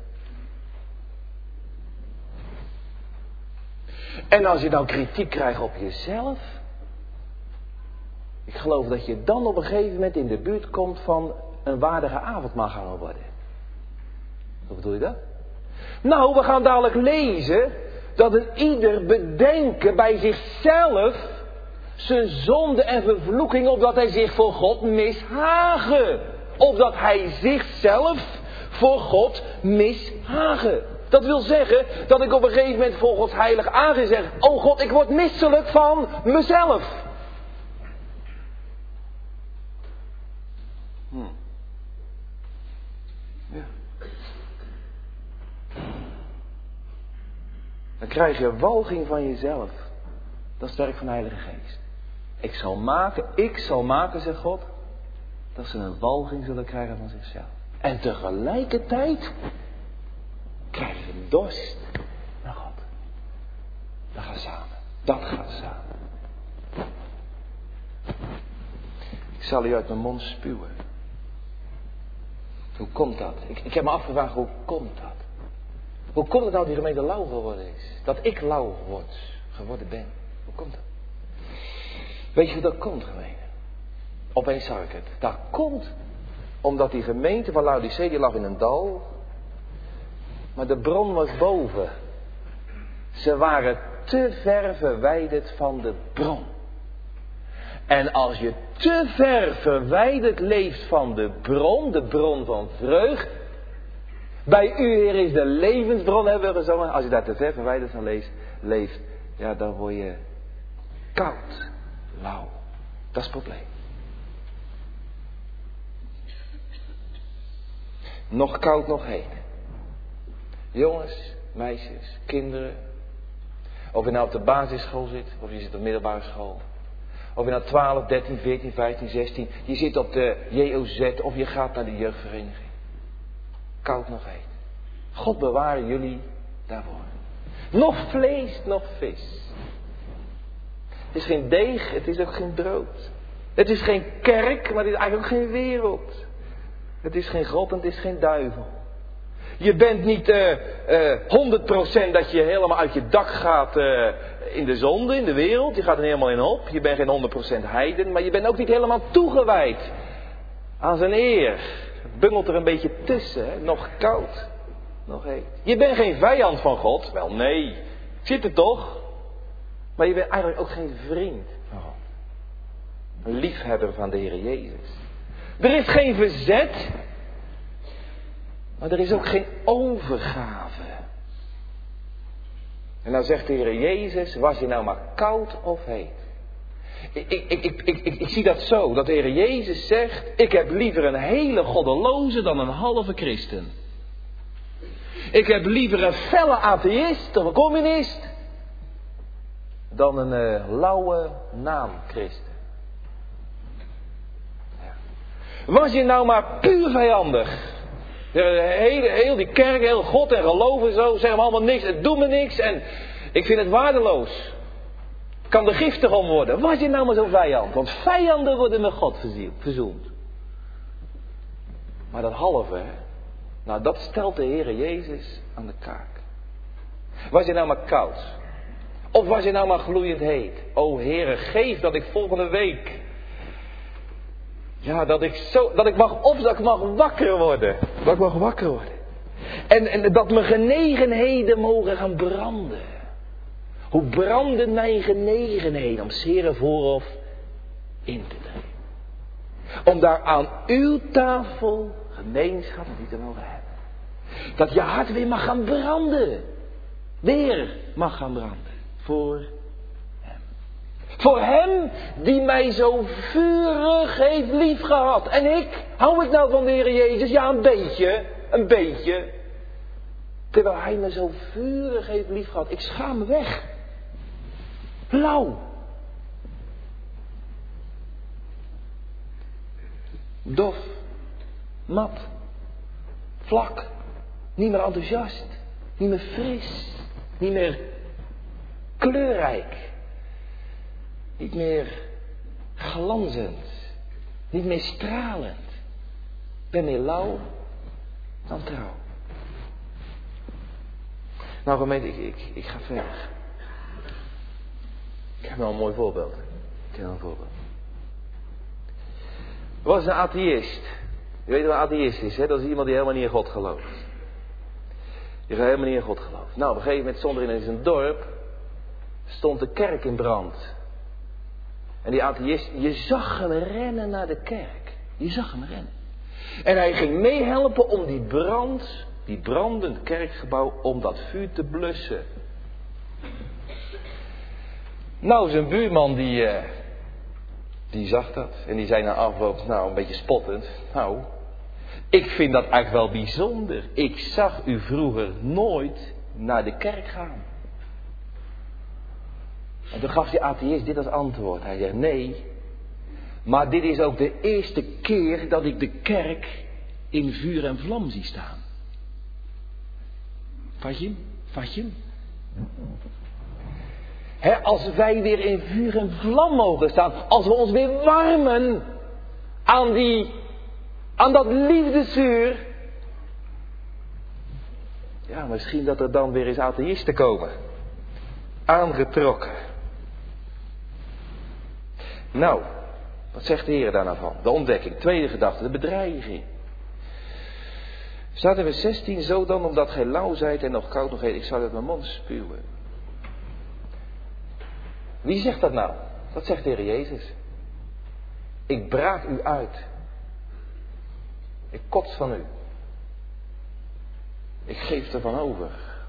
En als je dan kritiek krijgt op jezelf, ik geloof dat je dan op een gegeven moment in de buurt komt van een waardige avondmaalganger worden. Wat bedoel je dat? Nou, we gaan dadelijk lezen dat een ieder bedenken bij zichzelf zijn zonde en vervloeking, opdat hij zich voor God mishagen. Opdat hij zichzelf voor God mishagen. Dat wil zeggen dat ik op een gegeven moment voor Gods heilig aangezicht zeg: oh God, ik word misselijk van mezelf. Ja. Dan krijg je walging van jezelf. Dat is het werk van de Heilige Geest. Ik zal maken, zegt God, dat ze een walging zullen krijgen van zichzelf. En tegelijkertijd krijgen ze een dorst naar God. Dat gaat samen. Ik zal u uit mijn mond spuwen. Hoe komt dat? Ik heb me afgevraagd, hoe komt dat? Hoe komt het nou dat die gemeente lauw geworden is? Dat ik lauw geworden ben. Hoe komt dat? Weet je hoe dat komt, gemeente? Opeens zag ik het. Dat komt omdat die gemeente van Laodicea, die lag in een dal. Maar de bron was boven. Ze waren te ver verwijderd van de bron. En als je te ver verwijderd leeft van de bron van vreugd, Bij u, Heer, is de levensbron, hebben we gezongen. Als je daar te ver verwijderd van leeft, ja, dan word je koud, lauw. Dat is het probleem. Nog koud, nog heet. Jongens, meisjes, kinderen. Of je nou op de basisschool zit, of je zit op de middelbare school. Of je nou 12, 13, 14, 15, 16. Je zit op de JOZ of je gaat naar de jeugdvereniging. Koud nog heet. God beware jullie daarvoor. Nog vlees, nog vis. Het is geen deeg, het is ook geen brood. Het is geen kerk, maar het is eigenlijk ook geen wereld. Het is geen God en het is geen duivel. Je bent niet 100% dat je helemaal uit je dak gaat in de zonde, in de wereld. Je gaat er helemaal in op. Je bent geen 100% heiden, maar je bent ook niet helemaal toegewijd aan zijn eer. Het bungelt er een beetje tussen, hè? Nog koud, nog heet. Je bent geen vijand van God. Wel nee, zit er toch. Maar je bent eigenlijk ook geen vriend van God. Een liefhebber van de Heer Jezus. Er is geen verzet. Maar er is ook geen overgave. En nou zegt de Heer Jezus, was je nou maar koud of heet? Ik zie dat zo, dat de Heer Jezus zegt, ik heb liever een hele goddeloze dan een halve christen. Ik heb liever een felle atheïst of een communist dan een lauwe naamchristen. Ja. Was je nou maar puur vijandig? Heel die kerk, heel God en geloof en zo, zeggen me allemaal niks, het doet me niks en ik vind het waardeloos. Kan er giftig om worden. Was je nou maar zo'n vijand? Want vijanden worden met God verzoend. Maar dat halve, hè? Nou, dat stelt de Heere Jezus aan de kaak. Was je nou maar koud? Of was je nou maar gloeiend heet? O Heere, geef dat ik volgende week... Ja, dat ik mag wakker worden. Dat ik mag wakker worden. En dat mijn genegenheden mogen gaan branden. Hoe branden mijn genegenheden om Heere voorhof in te treden. Om daar aan uw tafel gemeenschap met u te mogen hebben. Dat je hart weer mag gaan branden. Weer mag gaan branden. Voor hem. Voor hem die mij zo vurig heeft liefgehad. En hou ik nou van de Heer Jezus? Ja, een beetje. Een beetje. Terwijl hij me zo vurig heeft liefgehad. Ik schaam me weg. Lauw. Dof. Mat. Vlak. Niet meer enthousiast. Niet meer fris. Niet meer kleurrijk. Niet meer glanzend. Niet meer stralend. Ik ben meer lauw dan trouw. Nou gemeente, ik ga verder. Ik heb nou een mooi voorbeeld. Er was een atheïst. Je weet wat een atheïst is, hè? Dat is iemand die helemaal niet in God gelooft. Die helemaal niet in God gelooft. Nou, op een gegeven moment stond er in zijn dorp... stond de kerk in brand. En die atheïst, je zag hem rennen naar de kerk. Je zag hem rennen. En hij ging meehelpen om die brandend kerkgebouw, om dat vuur te blussen. Nou, zijn buurman die zag dat. En die zei na afloop, nou een beetje spottend. Nou, ik vind dat eigenlijk wel bijzonder. Ik zag u vroeger nooit naar de kerk gaan. En toen gaf die atheïst dit als antwoord. Hij zegt, nee, maar dit is ook de eerste keer dat ik de kerk in vuur en vlam zie staan. Vat je hem? Als wij weer in vuur en vlam mogen staan, als we ons weer warmen aan dat liefdesvuur. Ja, misschien dat er dan weer eens atheïsten komen. Aangetrokken. Nou, wat zegt de Heer daar nou van? De ontdekking, tweede gedachte, de bedreiging. Staat in vers 16, zo dan, omdat gij lauw zijt en nog koud nog heet, ik zal uit mijn mond spuwen. Wie zegt dat nou? Dat zegt de Heer Jezus. Ik braak u uit. Ik kots van u. Ik geef ervan over.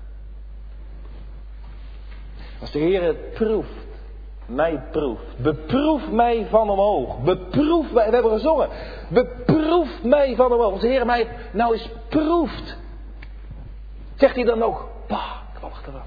Als de Heer het proeft, mij proeft, beproef mij van omhoog, beproef mij, we hebben gezongen, beproef mij van omhoog. Als de Heer mij nou eens proeft, zegt hij dan ook, bah, ik kwam achteraan.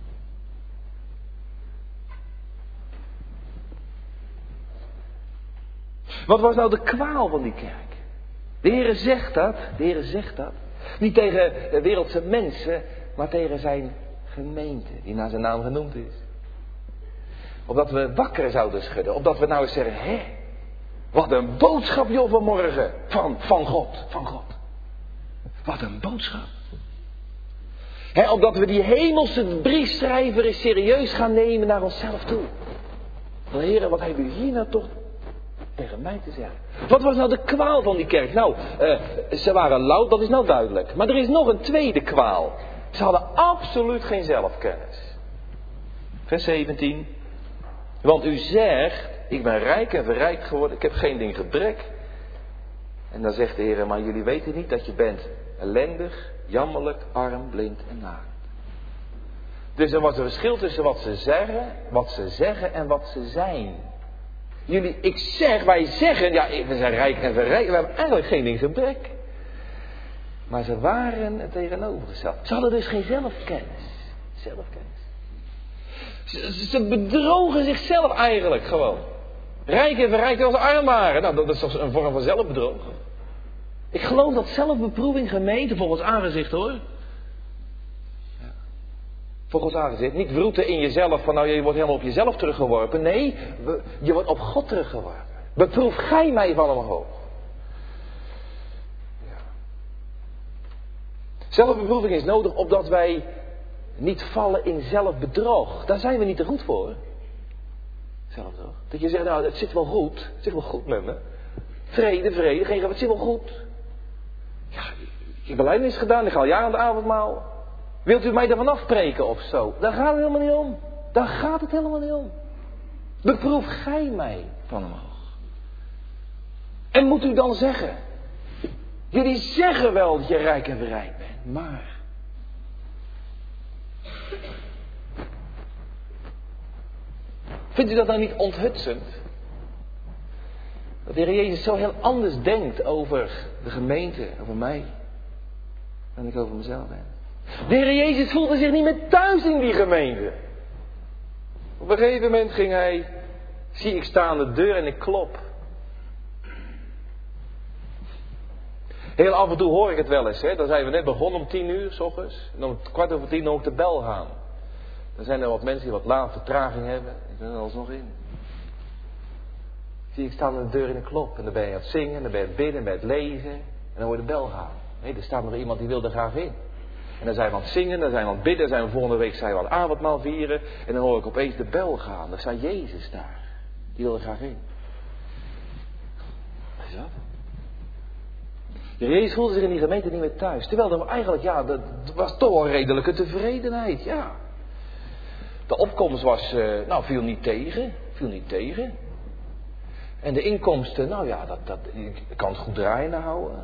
Wat was nou de kwaal van die kerk? De Heer zegt dat, niet tegen wereldse mensen, maar tegen zijn gemeente, die naar zijn naam genoemd is. Opdat we wakker zouden schudden, opdat we nou eens zeggen, hé, wat een boodschap joh vanmorgen, van God. Wat een boodschap. Opdat we die hemelse briefschrijver eens serieus gaan nemen naar onszelf toe. Van Heer, wat hebben jullie hier nou toch tegen mij te zeggen? Wat was nou de kwaal van die kerk? Nou, ze waren loud, dat is nou duidelijk. Maar er is nog een tweede kwaal. Ze hadden absoluut geen zelfkennis. Vers 17. Want u zegt, ik ben rijk en verrijkt geworden, ik heb geen ding gebrek. En dan zegt de Heer, maar jullie weten niet dat je bent ellendig, jammerlijk, arm, blind en naakt. Dus er was een verschil tussen wat ze zeggen en wat ze zijn. Wij zeggen, ja, we zijn rijk en verrijkt, we hebben eigenlijk geen ding gebrek. Maar ze waren het tegenovergestelde. Ze hadden dus geen zelfkennis. Ze bedrogen zichzelf eigenlijk gewoon. Rijk en verrijkt als arm waren. Nou, dat is toch een vorm van zelfbedrog. Ik geloof dat zelfbeproeving gemeente, volgens aangezicht hoor. Ja. Volgens aangezicht. Niet wroeten in jezelf van nou je wordt helemaal op jezelf teruggeworpen. Nee, je wordt op God teruggeworpen. Beproef gij mij van omhoog. Ja. Zelfbeproeving is nodig opdat wij niet vallen in zelfbedrog. Daar zijn we niet te goed voor. Zelfbedrog. Dat je zegt, nou, het zit wel goed. Het zit wel goed met me. Vrede, het zit wel goed. Ja, ik heb belijdenis gedaan, ik ga al jaren aan de avondmaal. Wilt u mij ervan afpreken of zo? Daar gaat het helemaal niet om. Daar gaat het helemaal niet om. Beproef gij mij van omhoog. En moet u dan zeggen. Jullie zeggen wel dat je rijk en verrijkt bent, maar vindt u dat nou niet onthutsend? Dat de Heer Jezus zo heel anders denkt over de gemeente, over mij, dan ik over mezelf ben. De Heer Jezus voelde zich niet meer thuis in die gemeente. Op een gegeven moment ging hij, zie ik sta aan de deur en ik klop. Heel af en toe hoor ik het wel eens, hè. Dan zijn we net begonnen om 10:00 's ochtends. En om 10:15 ook de bel gaan. Dan zijn er wat mensen die wat laat vertraging hebben. Ik ben er alsnog in. Zie ik staan aan de deur in een klop. En dan ben je aan het zingen, en dan ben je aan het bidden, en ben je aan het lezen. En dan hoor je de bel gaan. Nee, er staat nog iemand die wil er graag in. En dan zijn we aan het zingen, dan zijn we aan het bidden. Dan zijn we volgende week zijn we aan het avondmaal vieren. En dan hoor ik opeens de bel gaan. Dan staat Jezus daar. Die wil er graag in. Wat is dat? Jezus voelde zich in die gemeente niet meer thuis. Terwijl er eigenlijk, ja, dat was toch wel redelijke tevredenheid. Ja. De opkomst was, viel niet tegen. En de inkomsten, nou ja, ik kan het goed draaien houden.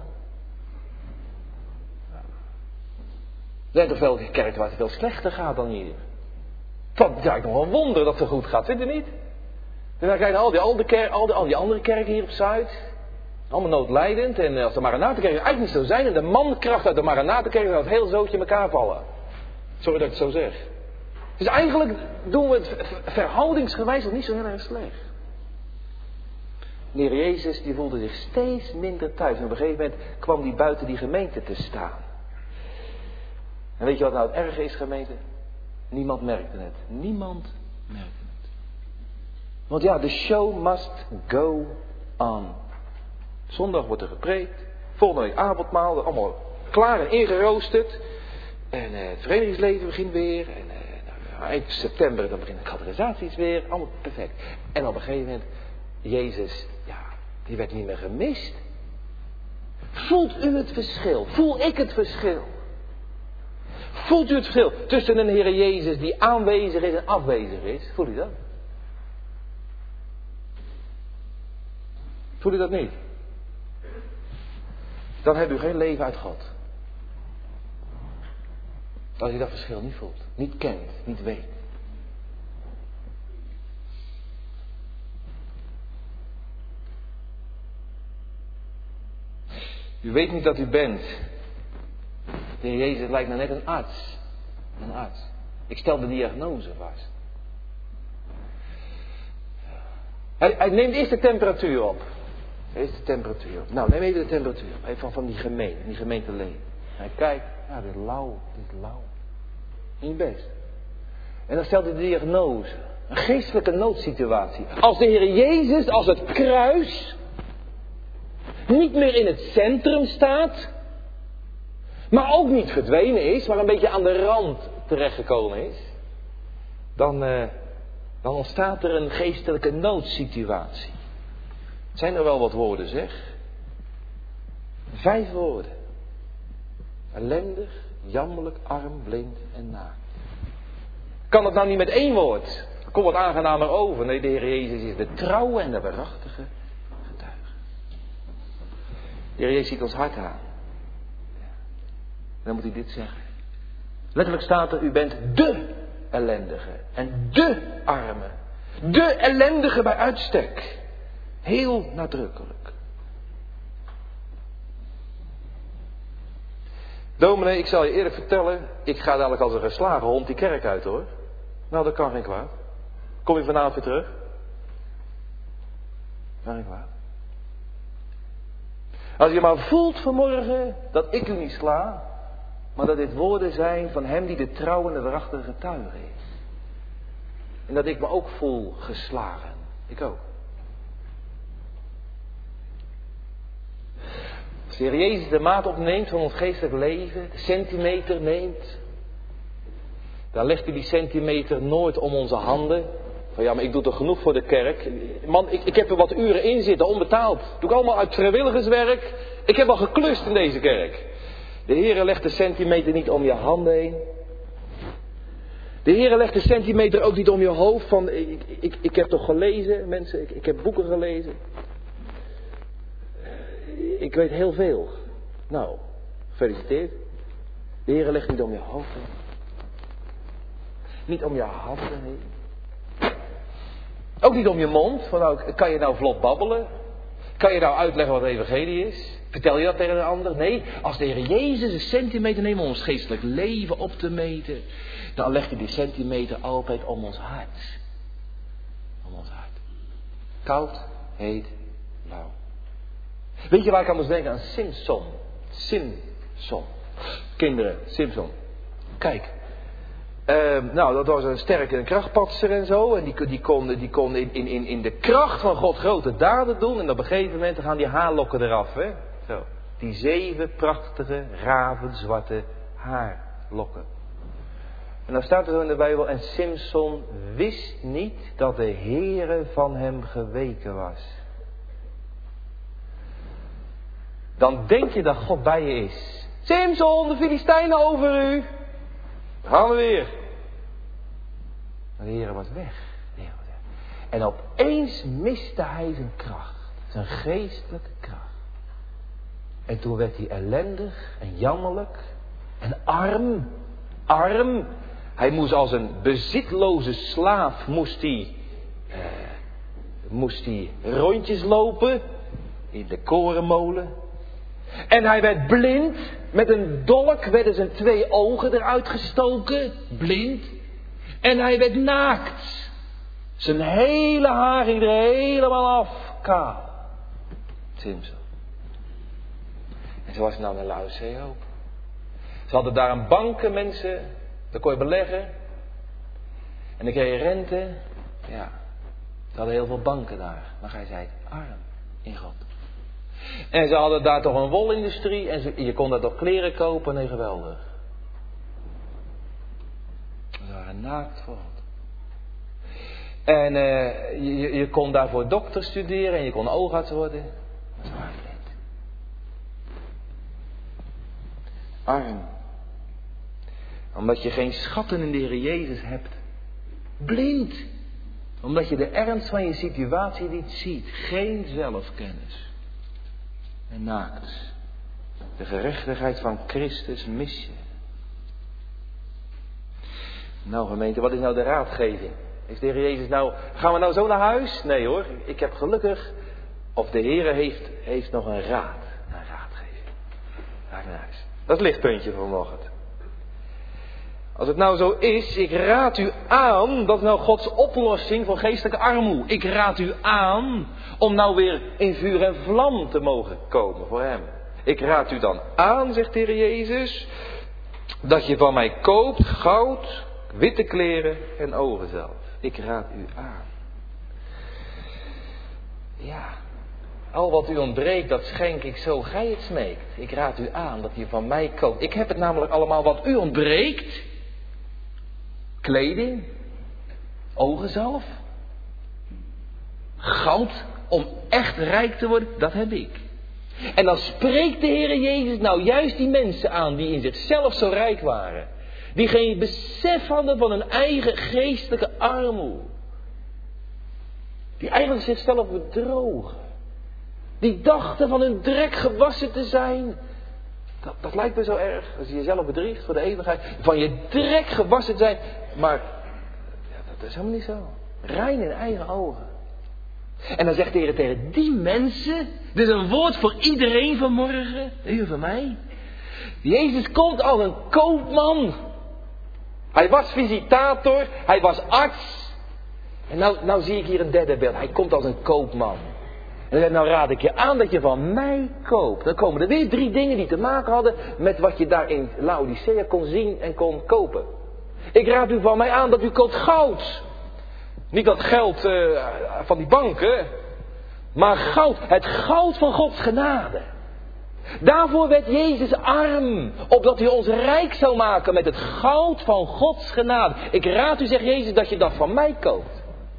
Ja. Er zijn toch veel kerken waar het veel slechter gaat dan hier. Dat is eigenlijk nog een wonder dat het zo goed gaat, vindt u niet? En dan krijg je al die andere kerken hier op Zuid. Allemaal noodlijdend. En als de Maranatenkerk eigenlijk niet zou zijn. En de mankracht uit de Maranatenkerk zou het heel zootje in elkaar vallen. Sorry dat ik het zo zeg. Dus eigenlijk doen we het verhoudingsgewijs nog niet zo heel erg slecht. De Heer Jezus die voelde zich steeds minder thuis. En op een gegeven moment kwam hij buiten die gemeente te staan. En weet je wat nou het erge is, gemeente? Niemand merkte het. Niemand merkte het. Want ja, de show must go on. Zondag wordt er gepreekt. Volgende week avondmaal. Allemaal klaar en ingeroosterd. En het verenigingsleven begint weer. En eind september dan beginnen de catechisaties weer. Allemaal perfect. En op een gegeven moment, Jezus, ja, die werd niet meer gemist. Voelt u het verschil? Voel ik het verschil? Voelt u het verschil tussen een Heer Jezus die aanwezig is en afwezig is? Voelt u dat? Voelt u dat niet? Dan hebt u geen leven uit God. Als je dat verschil niet voelt, niet kent, niet weet. U weet niet dat u bent. De Heer Jezus lijkt nou net een arts. Een arts. Ik stel de diagnose vast. Hij neemt eerst de temperatuur op. Eerst de temperatuur op. Nou, neem even de temperatuur op. Even van die gemeenteleven. Hij kijkt. Ja, dit is lauw. Niet best. En dan stelt hij de diagnose. Een geestelijke noodsituatie. Als de Heer Jezus, als het kruis niet meer in het centrum staat, maar ook niet verdwenen is, maar een beetje aan de rand terechtgekomen is, dan ontstaat er een geestelijke noodsituatie. Het zijn er wel wat woorden, zeg. 5 woorden. Ellendig, jammerlijk, arm, blind en naakt. Kan het nou niet met 1 woord? Kom wat aangenamer over. Nee, de Heer Jezus is de trouwe en de waarachtige getuige. De Heer Jezus ziet ons hart aan. En dan moet hij dit zeggen. Letterlijk staat er, u bent de ellendige en de arme. De ellendige bij uitstek. Heel nadrukkelijk. Dominee, ik zal je eerlijk vertellen, ik ga dadelijk als een geslagen hond die kerk uit, hoor. Nou, dat kan geen kwaad. Kom je vanavond weer terug? Kan geen kwaad. Als je maar voelt vanmorgen dat ik u niet sla, maar dat dit woorden zijn van hem die de trouwe en de waarachtige getuige is. En dat ik me ook voel geslagen. Ik ook. Als de Heer Jezus de maat opneemt van ons geestelijk leven, de centimeter neemt, dan legt hij die centimeter nooit om onze handen. Van ja, maar ik doe toch genoeg voor de kerk. Man, ik heb er wat uren in zitten, onbetaald. Doe ik allemaal uit vrijwilligerswerk. Ik heb al geklust in deze kerk. De Heer legt de centimeter niet om je handen heen. De Heer legt de centimeter ook niet om je hoofd. Van, ik heb toch gelezen, mensen. Ik heb boeken gelezen. Ik weet heel veel. Nou, gefeliciteerd. De Heer legt niet om je hoofd heen. Niet om je handen heen. Ook niet om je mond. Van nou, kan je nou vlot babbelen? Kan je nou uitleggen wat de evangelie is? Vertel je dat tegen een ander? Nee, als de Heer Jezus een centimeter neemt om ons geestelijk leven op te meten, dan legt hij die centimeter altijd om ons hart. Om ons hart. Koud, heet, lauw. Weet je waar ik aan moest denken? Aan Simpson. Simpson. Kinderen, Simpson. Kijk. Nou, dat was een sterke krachtpatser en zo. En die kon in de kracht van God grote daden doen. En op een gegeven moment gaan die haarlokken eraf. Hè? Zo. Die 7 prachtige, ravenzwarte haarlokken. En dan staat er zo in de Bijbel. En Simpson wist niet dat de Heere van hem geweken was. Dan denk je dat God bij je is. Simpson, de Filistijnen over u. Dan gaan we weer. Maar de Heer was weg. En opeens miste hij zijn kracht. Zijn geestelijke kracht. En toen werd hij ellendig en jammerlijk. En arm. Hij moest als een bezitloze slaaf moest hij rondjes lopen. In de korenmolen. En hij werd blind. Met een dolk werden zijn 2 ogen eruit gestoken. Blind. En hij werd naakt. Zijn hele haar ging er helemaal af. Kaal. Simpson. En zo was het nou naar Laodicea ook. Ze hadden daar een banken, mensen. Daar kon je beleggen. En dan kreeg je rente. Ja. Ze hadden heel veel banken daar. Maar hij zei arm in God. En ze hadden daar toch een wolindustrie. En je kon daar toch kleren kopen. Nee, geweldig. Ze waren naakt voor God. En je kon daarvoor dokter studeren. En je kon oogarts worden. Maar ze waren blind. Arm. Omdat je geen schatten in de Heer Jezus hebt. Blind. Omdat je de ernst van je situatie niet ziet. Geen zelfkennis. En naakt. De gerechtigheid van Christus mis je. Nou gemeente, wat is nou de raadgeving? Is de Heer Jezus nou, gaan we nou zo naar huis? Nee hoor, ik heb gelukkig, of de Heer heeft nog een raadgeving. Ga ik naar huis. Dat is het lichtpuntje van vanochtend. Als het nou zo is, ik raad u aan, dat is nou Gods oplossing voor geestelijke armoede. Ik raad u aan om nou weer in vuur en vlam te mogen komen voor hem. Ik raad u dan aan, zegt de Heer Jezus, dat je van mij koopt goud, witte kleren en oogenzalf. Ik raad u aan. Ja, al wat u ontbreekt, dat schenk ik zo gij het smeekt. Ik raad u aan dat je van mij koopt. Ik heb het namelijk allemaal wat u ontbreekt. Kleding, oogenzalf, goud om echt rijk te worden, dat heb ik. En dan spreekt de Heere Jezus nou juist die mensen aan die in zichzelf zo rijk waren. Die geen besef hadden van hun eigen geestelijke armoede. Die eigenlijk zichzelf bedrogen. Die dachten van hun drek gewassen te zijn. Dat lijkt me zo erg, als je jezelf bedriegt voor de eeuwigheid. Van je drek gewassen te zijn. Maar ja, dat is helemaal niet zo. Rein in eigen ogen. En dan zegt de Heer tegen die mensen. Dit is een woord voor iedereen vanmorgen. U van mij. Jezus komt als een koopman. Hij was visitator. Hij was arts. En nou zie ik hier een derde beeld. Hij komt als een koopman. En nou raad ik je aan dat je van mij koopt. Dan komen er weer 3 dingen die te maken hadden met wat je daar in Laodicea kon zien en kon kopen. Ik raad u van mij aan dat u koopt goud. Niet dat geld van die banken, maar goud. Het goud van Gods genade. Daarvoor werd Jezus arm, opdat hij ons rijk zou maken met het goud van Gods genade. Ik raad u, zegt Jezus, dat je dat van mij koopt.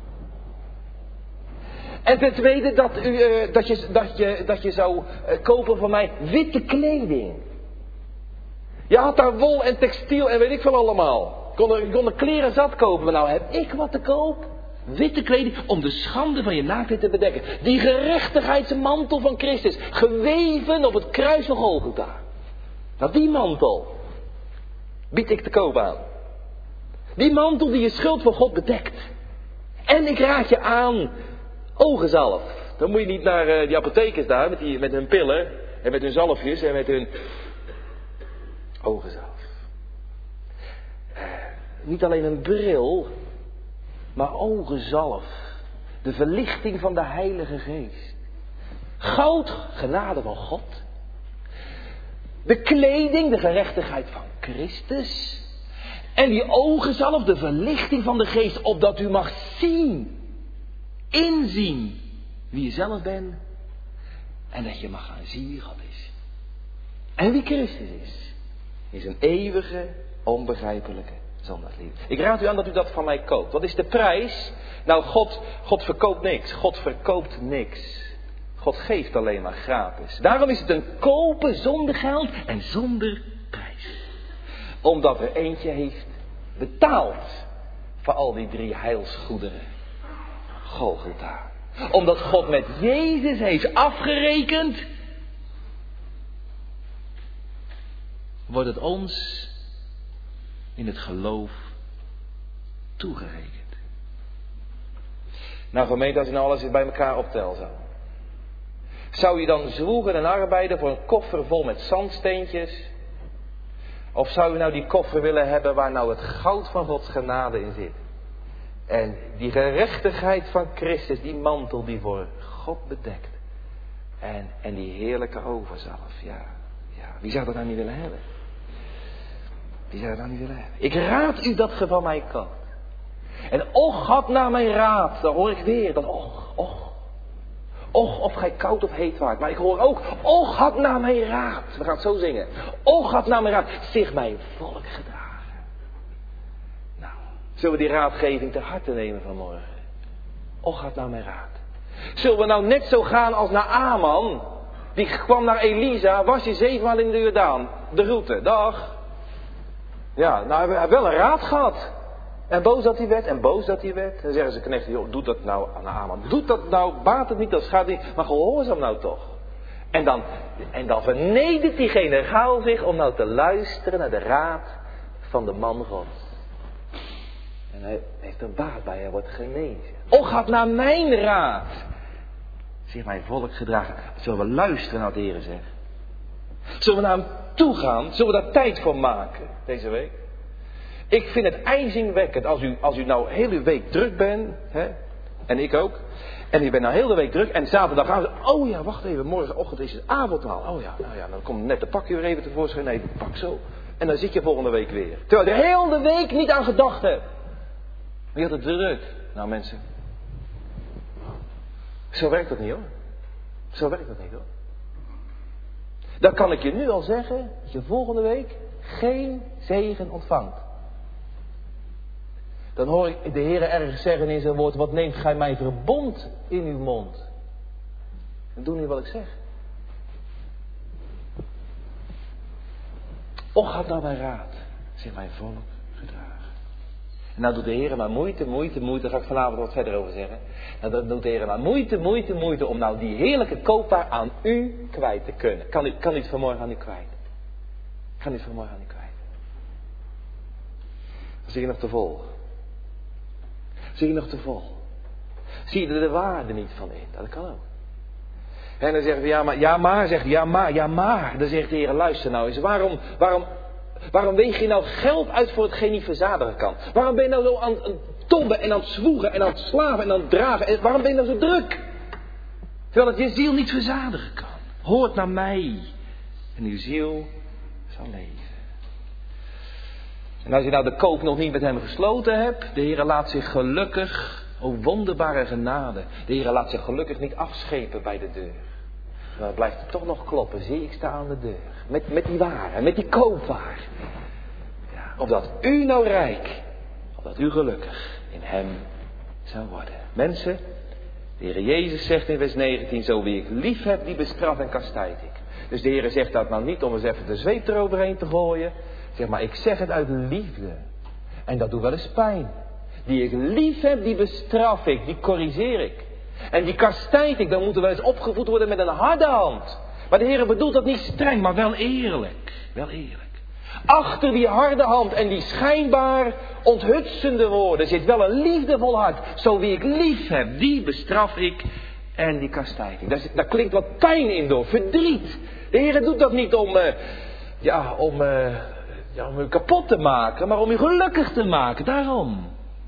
En ten tweede dat je zou kopen van mij witte kleding. Je had daar wol en textiel en weet ik veel allemaal. Je kon er kleren zat kopen. Maar nou heb ik wat te koop. Witte kleding om de schande van je naaktheid te bedekken. Die gerechtigheidsmantel van Christus. Geweven op het kruis van Golgotha. Nou die mantel bied ik te koop aan. Die mantel die je schuld voor God bedekt. En ik raad je aan oogenzalf. Dan moet je niet naar die apothekers daar met hun pillen en met hun zalfjes en met hun oogenzalf. Niet alleen een bril, maar oogenzalf. De verlichting van de Heilige Geest. Goud, genade van God. De kleding, de gerechtigheid van Christus. En die oogenzalf, de verlichting van de Geest, opdat u mag zien. Inzien wie je zelf bent. En dat je mag gaan zien wie God is. En wie Christus is. Is een eeuwige, onbegrijpelijke zondagsliefde. Ik raad u aan dat u dat van mij koopt. Wat is de prijs? Nou, God verkoopt niks. God verkoopt niks. God geeft alleen maar gratis. Daarom is het een kopen zonder geld en zonder prijs. Omdat er eentje heeft betaald voor al die 3 heilsgoederen. Golgotha. Omdat God met Jezus heeft afgerekend, wordt het ons in het geloof toegerekend. Nou gemeente, als je nou alles bij elkaar optelt zo. Zou je dan zwoegen en arbeiden voor een koffer vol met zandsteentjes? Of zou je nou die koffer willen hebben waar nou het goud van Gods genade in zit? En die gerechtigheid van Christus, die mantel die voor God bedekt. En die heerlijke overzalf. Ja. Wie zou dat nou niet willen hebben? Wie zou dat nou niet willen hebben? Ik raad u dat ge van mij koopt. En och had naar mijn raad. Dan hoor ik weer dat och. Och of gij koud of heet waart. Maar ik hoor ook, och had naar mijn raad. We gaan het zo zingen. Och had naar mijn raad zich mijn volk gedragen. Zullen we die raadgeving ter harte nemen vanmorgen? Och, had nou mijn raad. Zullen we nou net zo gaan als naar Aman? Die kwam naar Elisa, was je 7 maal in de Jordaan. De route, dag. Ja, nou hij heeft wel een raad gehad. En boos dat hij werd, en boos dat hij werd. Dan zeggen ze knechten, joh, doe dat nou aan Aman. Doe dat nou, baat het niet, dat schaadt niet. Maar gehoorzaam nou toch. En dan vernedert die generaal zich om nou te luisteren naar de raad van de man God. En hij heeft er baat bij, hij wordt genezen. Och, gaat naar mijn raad. Zich mijn volk gedragen. Zullen we luisteren naar wat de Heer zegt? Zullen we naar hem toe gaan? Zullen we daar tijd voor maken deze week? Ik vind het ijzingwekkend als u nou heel uw week druk bent. Hè? En ik ook. En ik ben nou heel de week druk. En zaterdag gaan we. Oh ja, wacht even. Morgenochtend is het avondmaal. Oh ja, nou ja. Dan komt net de pakje weer even tevoorschijn. Nee, pak zo. En dan zit je volgende week weer. Terwijl je er heel de week niet aan gedacht hebt. Maar je had het druk. Nou mensen. Zo werkt dat niet hoor. Zo werkt dat niet hoor. Dan kan ik je nu al zeggen dat je volgende week geen zegen ontvangt. Dan hoor ik de Heer ergens zeggen in zijn woord: wat neemt gij mijn verbond in uw mond? En doe niet wat ik zeg. Och, gaat naar mijn raad, zich mijn volk gedragen. En nou doet de Heer maar moeite, daar ga ik vanavond wat verder over zeggen. En dan doet de Heer maar moeite om nou die heerlijke koopwaar aan u kwijt te kunnen. Kan u het vanmorgen aan u kwijt? Kan u het vanmorgen aan u kwijt? Dan zie je nog te vol. Zie je nog te vol. Zie je er de waarde niet van in? Dat kan ook. En dan zegt hij, ja maar. Dan zegt de Heer, luister nou eens, waarom weeg je nou geld uit voor hetgeen niet verzadigen kan? Waarom ben je nou zo aan het tobben en aan het zwoegen en aan het slaven en aan het dragen? En waarom ben je nou zo druk? Terwijl het je ziel niet verzadigen kan. Hoort naar mij. En uw ziel zal leven. En als je nou de koop nog niet met hem gesloten hebt, de Heer laat zich gelukkig, o wonderbare genade, de Heer laat zich gelukkig niet afschepen bij de deur. Maar dan blijft het toch nog kloppen, zie ik sta aan de deur. Met die ware, met die koopwaar. Ja, opdat u nou rijk, opdat u gelukkig in hem zou worden. Mensen, de Heer Jezus zegt in vers 19, zo wie ik lief heb, die bestraf en kastijd ik. Dus de Heer zegt dat nou niet om eens even de zweep eroverheen te gooien. Zeg maar, ik zeg het uit liefde. En dat doet wel eens pijn. Die ik lief heb, die bestraf ik, die corrigeer ik. En die kastijd ik, dan moeten we eens opgevoed worden met een harde hand. Maar de Heer bedoelt dat niet streng, maar wel eerlijk. Wel eerlijk. Achter die harde hand en die schijnbaar onthutsende woorden zit wel een liefdevol hart. Zo wie ik lief heb, die bestraf ik en die kastijd ik. Daar klinkt wat pijn in door, verdriet. De Heer doet dat niet om u kapot te maken, maar om u gelukkig te maken. Daarom.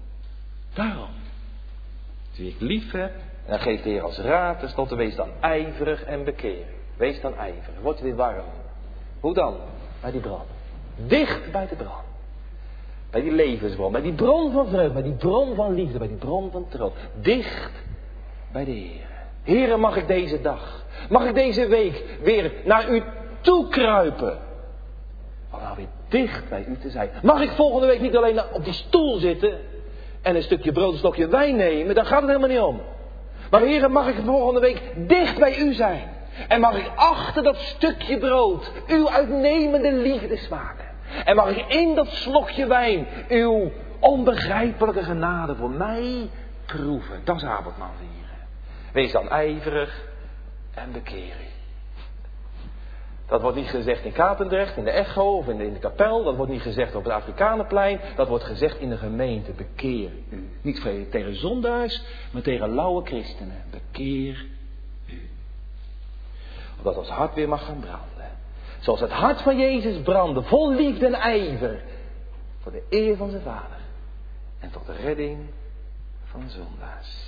Wie ik lief heb, en dan geeft de Heer als raad, tenslotte, wees dan ijverig en bekeer. Wees dan ijverig, word weer warm. Hoe dan? Bij die bron. Dicht bij de bron. Bij die levensbron, bij die bron van vreugde, bij die bron van liefde, bij die bron van troost. Dicht bij de Heer. Heere, mag ik deze dag, mag ik deze week weer naar u toe kruipen. Om nou weer dicht bij u te zijn. Mag ik volgende week niet alleen op die stoel zitten en een stukje brood, een slokje wijn nemen, daar gaat het helemaal niet om. Maar Heere, mag ik volgende week dicht bij u zijn. En mag ik achter dat stukje brood uw uitnemende liefde smaken. En mag ik in dat slokje wijn uw onbegrijpelijke genade voor mij proeven. Dat is avondmaal vieren. Wees dan ijverig en bekeer u. Dat wordt niet gezegd in Katendrecht, in de Echo of in de kapel. Dat wordt niet gezegd op het Afrikanenplein. Dat wordt gezegd in de gemeente. Bekeer u. Niet tegen zondaars, maar tegen lauwe christenen. Bekeer u. Opdat ons hart weer mag gaan branden. Zoals het hart van Jezus brandde, vol liefde en ijver. Voor de eer van zijn Vader. En tot de redding van zondaars.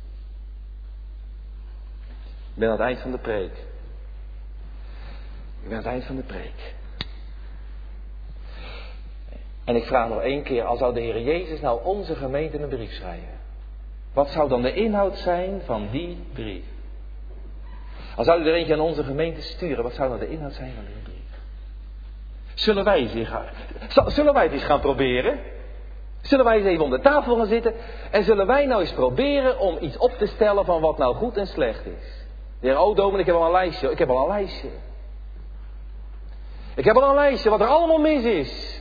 Ik ben aan het eind van de preek. En ik vraag nog 1 keer, al zou de Heer Jezus nou onze gemeente een brief schrijven. Wat zou dan de inhoud zijn van die brief? Als zou u er eentje aan onze gemeente sturen, wat zou dan de inhoud zijn van die brief? Zullen wij het eens gaan proberen? Zullen wij eens even om de tafel gaan zitten? En zullen wij nou eens proberen om iets op te stellen van wat nou goed en slecht is? De heer, dominee, ik heb al een lijstje. Ik heb al een lijstje wat er allemaal mis is.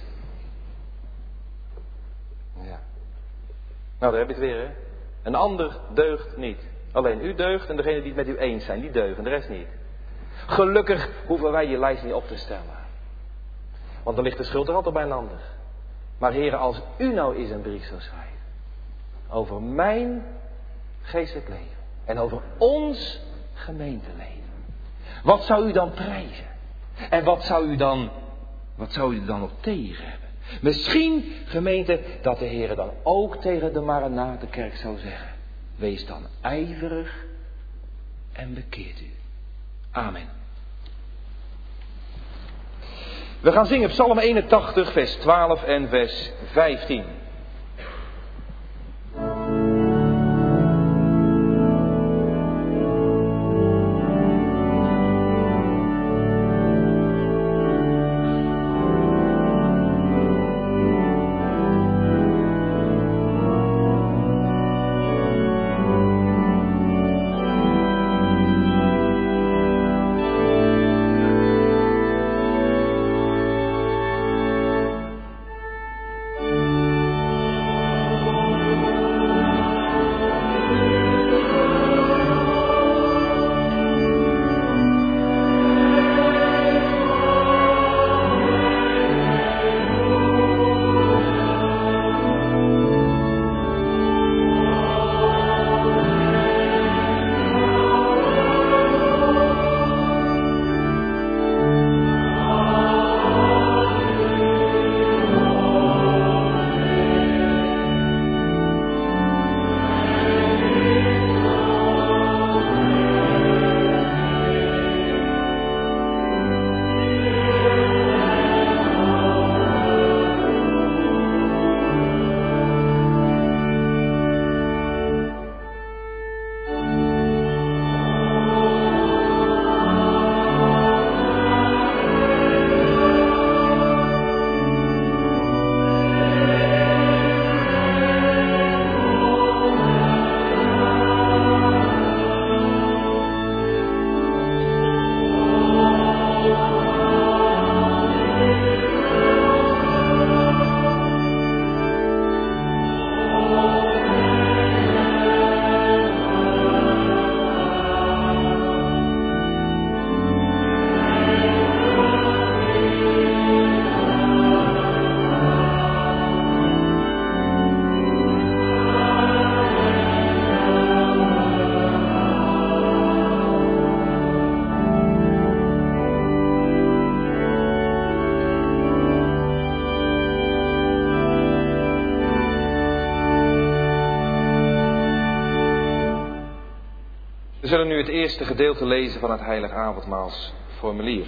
Ja. Nou, daar heb je het weer, hè. Een ander deugt niet. Alleen u deugt en degene die het met u eens zijn, die deugen, de rest niet. Gelukkig hoeven wij je lijst niet op te stellen. Want dan ligt de schuld er altijd bij een ander. Maar Heere, als u nou eens een brief zou schrijven over mijn geestelijk leven en over ons gemeenteleven, wat zou u dan prijzen? En wat zou u dan op tegen hebben? Misschien, gemeente, dat de Heere dan ook tegen de Maranatenkerk zou zeggen: wees dan ijverig en bekeert u. Amen. We gaan zingen Psalm 81, vers 12 en vers 15. We zullen nu het eerste gedeelte lezen van het Heilig Avondmaalsformulier.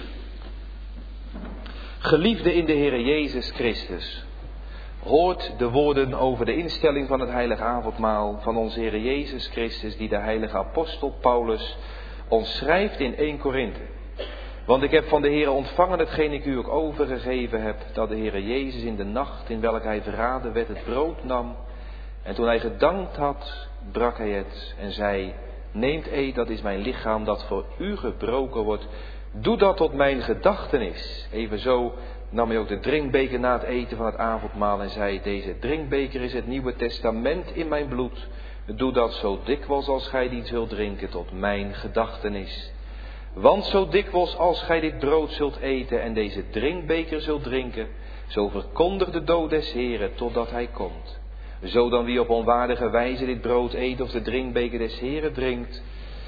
Geliefde in de Heere Jezus Christus, hoort de woorden over de instelling van het Heilig Avondmaal van onze Heere Jezus Christus, die de heilige apostel Paulus ons schrijft in 1 Korinthe. Want ik heb van de Heere ontvangen hetgeen ik u ook overgegeven heb, dat de Heere Jezus in de nacht in welke hij verraden werd het brood nam, en toen hij gedankt had, brak hij het en zei: neemt, eet, dat is mijn lichaam dat voor u gebroken wordt. Doe dat tot mijn gedachtenis. Evenzo nam hij ook de drinkbeker na het eten van het avondmaal en zei: deze drinkbeker is het Nieuwe Testament in mijn bloed. Doe dat zo dikwijls als gij die zult drinken tot mijn gedachtenis. Want zo dikwijls als gij dit brood zult eten en deze drinkbeker zult drinken, zo verkondigt de dood des Heren totdat hij komt. Zo dan wie op onwaardige wijze dit brood eet of de drinkbeker des Heren drinkt,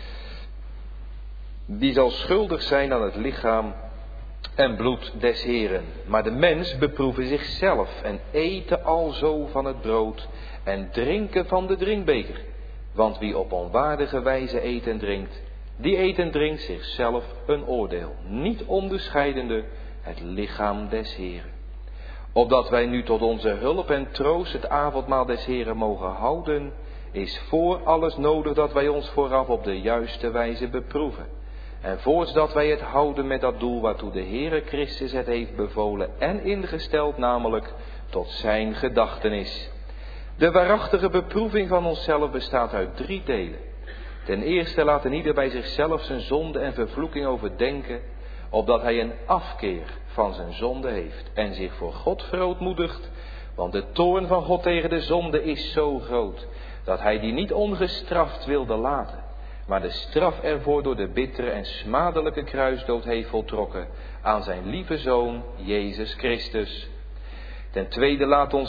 die zal schuldig zijn aan het lichaam en bloed des Heren. Maar de mens beproeve zichzelf en ete alzo van het brood en drinken van de drinkbeker. Want wie op onwaardige wijze eet en drinkt, die eet en drinkt zichzelf een oordeel, niet onderscheidende het lichaam des Heren. Opdat wij nu tot onze hulp en troost het avondmaal des Heren mogen houden, is voor alles nodig dat wij ons vooraf op de juiste wijze beproeven. En voorts dat wij het houden met dat doel waartoe de Heere Christus het heeft bevolen en ingesteld, namelijk tot zijn gedachtenis. De waarachtige beproeving van onszelf bestaat uit 3 delen. Ten eerste laat een ieder bij zichzelf zijn zonde en vervloeking overdenken, opdat hij een afkeer van zijn zonde heeft en zich voor God verootmoedigt, want de toorn van God tegen de zonde is zo groot, dat hij die niet ongestraft wilde laten, maar de straf ervoor door de bittere en smadelijke kruisdood heeft voltrokken aan zijn lieve Zoon, Jezus Christus. Ten tweede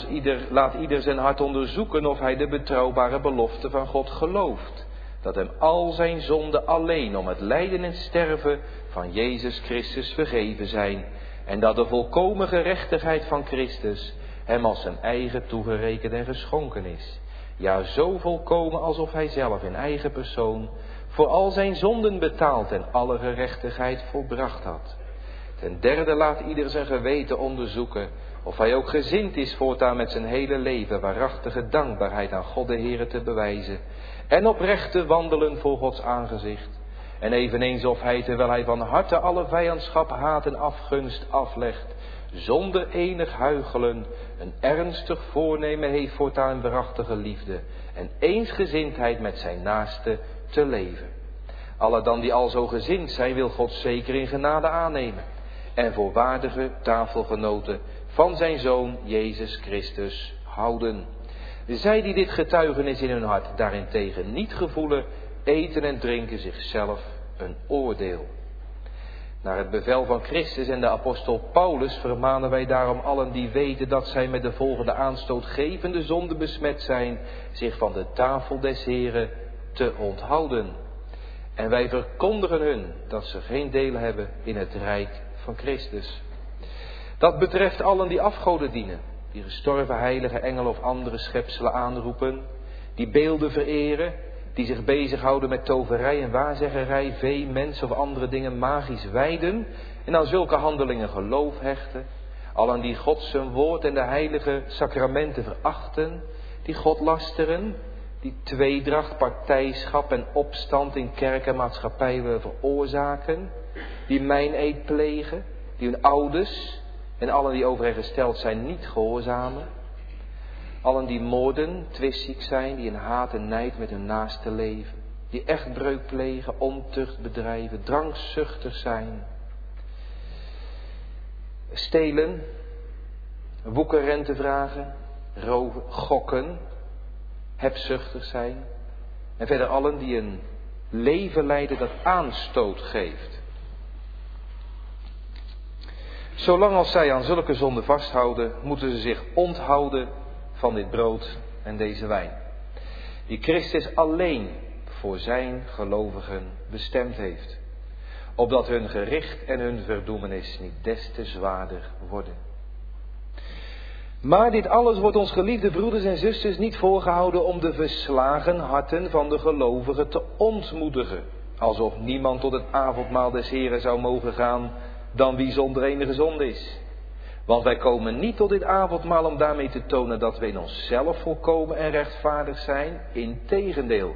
laat ieder zijn hart onderzoeken of hij de betrouwbare belofte van God gelooft. Dat hem al zijn zonden alleen om het lijden en sterven van Jezus Christus vergeven zijn. En dat de volkomen gerechtigheid van Christus hem als zijn eigen toegerekend en geschonken is. Ja, zo volkomen alsof hij zelf in eigen persoon voor al zijn zonden betaald en alle gerechtigheid volbracht had. Ten derde laat ieder zijn geweten onderzoeken of hij ook gezind is voortaan met zijn hele leven waarachtige dankbaarheid aan God de Heere te bewijzen en oprecht te wandelen voor Gods aangezicht. En eveneens of hij, terwijl hij van harte alle vijandschap, haat en afgunst aflegt, zonder enig huichelen, een ernstig voornemen heeft voortaan waarachtige liefde en eensgezindheid met zijn naaste te leven. Alle dan die al zo gezind zijn, wil God zeker in genade aannemen en voor waardige tafelgenoten van zijn Zoon Jezus Christus houden. Zij die dit getuigenis in hun hart daarentegen niet gevoelen, eten en drinken zichzelf een oordeel. Naar het bevel van Christus en de apostel Paulus vermanen wij daarom allen die weten dat zij met de volgende aanstootgevende zonde besmet zijn, zich van de tafel des Heren te onthouden. En wij verkondigen hun dat ze geen deel hebben in het rijk van Christus. Dat betreft allen die afgoden dienen, die gestorven heilige engelen of andere schepselen aanroepen, die beelden vereren, die zich bezighouden met toverij en waarzeggerij, vee, mensen of andere dingen magisch wijden en aan zulke handelingen geloof hechten. Allen die God zijn woord en de heilige sacramenten verachten, die God lasteren, die tweedracht, partijschap en opstand in kerk en maatschappij willen veroorzaken, die meineed plegen, die hun ouders en allen die over hen gesteld zijn niet gehoorzamen. Allen die moorden, twistziek zijn, die in haat en nijd met hun naaste leven, die echtbreuk plegen, ontucht bedrijven, drankzuchtig zijn, stelen, woekerrente vragen, roven, gokken, hebzuchtig zijn. En verder allen die een leven leiden dat aanstoot geeft. Zolang als zij aan zulke zonden vasthouden, moeten ze zich onthouden van dit brood en deze wijn, die Christus alleen voor zijn gelovigen bestemd heeft, opdat hun gericht en hun verdoemenis niet des te zwaarder worden. Maar dit alles wordt ons, geliefde broeders en zusters, niet voorgehouden om de verslagen harten van de gelovigen te ontmoedigen, alsof niemand tot het avondmaal des Heren zou mogen gaan dan wie zonder enige zonde is. Want wij komen niet tot dit avondmaal om daarmee te tonen dat we in onszelf volkomen en rechtvaardig zijn. Integendeel,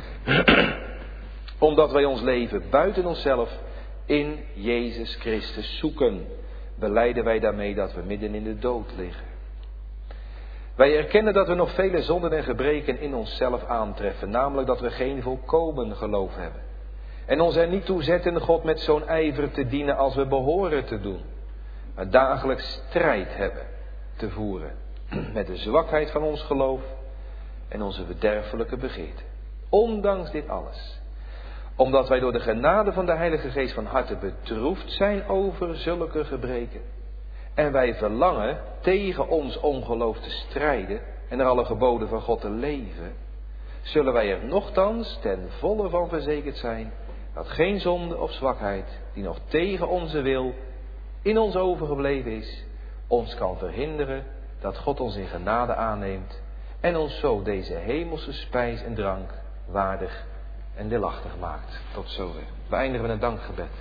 omdat wij ons leven buiten onszelf in Jezus Christus zoeken, belijden wij daarmee dat we midden in de dood liggen. Wij erkennen dat we nog vele zonden en gebreken in onszelf aantreffen, namelijk dat we geen volkomen geloof hebben. En ons er niet toe zetten God met zo'n ijver te dienen als we behoren te doen, maar dagelijks strijd hebben te voeren met de zwakheid van ons geloof en onze verderfelijke begeerten. Ondanks dit alles, omdat wij door de genade van de Heilige Geest van harte bedroefd zijn over zulke gebreken, en wij verlangen tegen ons ongeloof te strijden en naar alle geboden van God te leven, zullen wij er nochtans ten volle van verzekerd zijn dat geen zonde of zwakheid die nog tegen onze wil in ons overgebleven is, ons kan verhinderen dat God ons in genade aanneemt en ons zo deze hemelse spijs en drank waardig en deelachtig maakt. Tot zover. We eindigen met een dankgebed.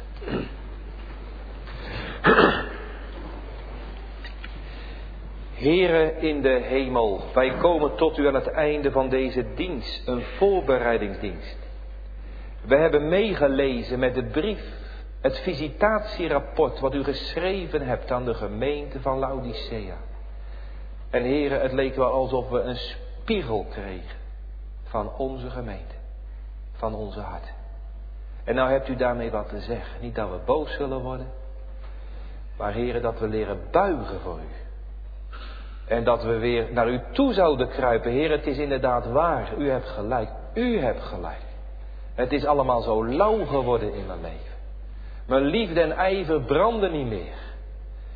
Heere in de hemel, wij komen tot u aan het einde van deze dienst, een voorbereidingsdienst. We hebben meegelezen met de brief, het visitatierapport wat u geschreven hebt aan de gemeente van Laodicea. En Heere, het leek wel alsof we een spiegel kregen van onze gemeente, van onze hart. En nou hebt u daarmee wat te zeggen. Niet dat we boos zullen worden, maar Heere, dat we leren buigen voor u. En dat we weer naar u toe zouden kruipen. Heer, het is inderdaad waar. U hebt gelijk. U hebt gelijk. Het is allemaal zo lauw geworden in mijn leven. Mijn liefde en ijver branden niet meer.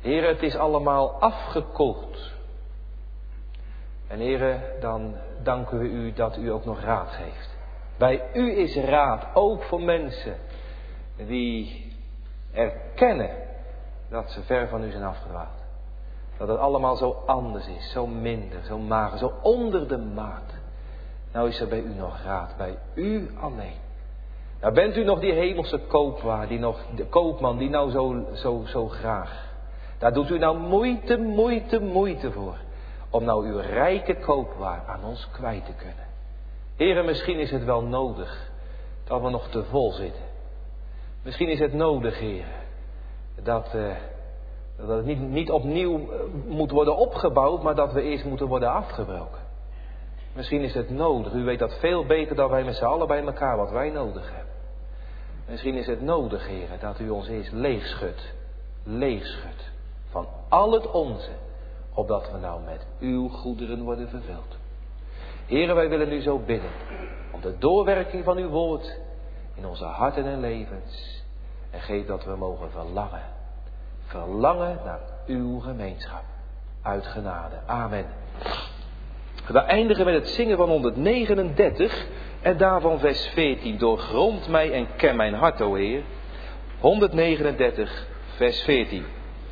Heere, het is allemaal afgekoeld. En Heere, dan danken we u dat u ook nog raad geeft. Bij u is raad, ook voor mensen die erkennen dat ze ver van u zijn afgedwaald. Dat het allemaal zo anders is, zo minder, zo mager, zo onder de maat. Nou is er bij u nog raad, bij u alleen. Nou bent u nog die hemelse koopwaar, de koopman die nou zo graag. Daar doet u nou moeite voor. Om nou uw rijke koopwaar aan ons kwijt te kunnen. Heren, misschien is het wel nodig dat we nog te vol zitten. Misschien is het nodig, heren, dat het niet opnieuw moet worden opgebouwd, maar dat we eerst moeten worden afgebroken. Misschien is het nodig, u weet dat veel beter dan wij met z'n allen bij elkaar wat wij nodig hebben. Misschien is het nodig, heren, dat u ons eerst leegschudt van al het onze, opdat we nou met uw goederen worden vervuld. Heren, wij willen u zo bidden om de doorwerking van uw woord in onze harten en levens. En geef dat we mogen verlangen naar uw gemeenschap. Uit genade. Amen. We eindigen met het zingen van 139 en daarvan vers 14. Doorgrond mij en ken mijn hart, o Heer. 139 vers 14.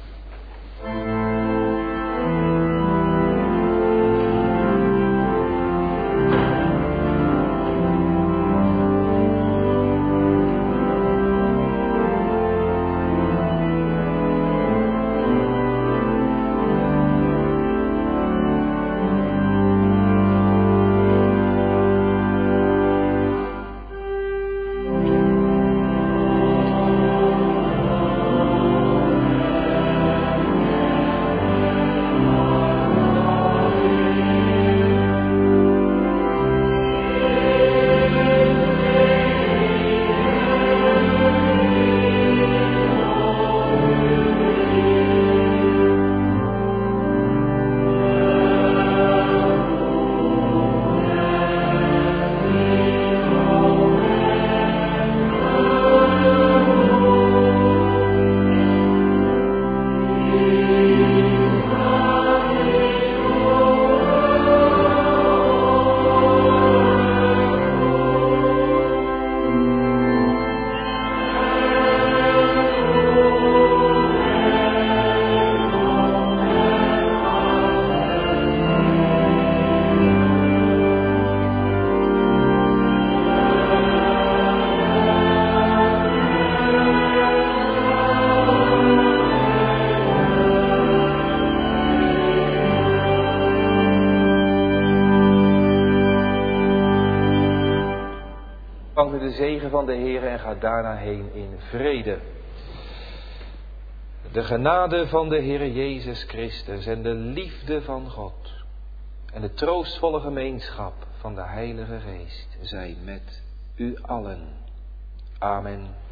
De zegen van de Heer en ga daarna heen in vrede. De genade van de Heer Jezus Christus en de liefde van God en de troostvolle gemeenschap van de Heilige Geest zijn met u allen. Amen.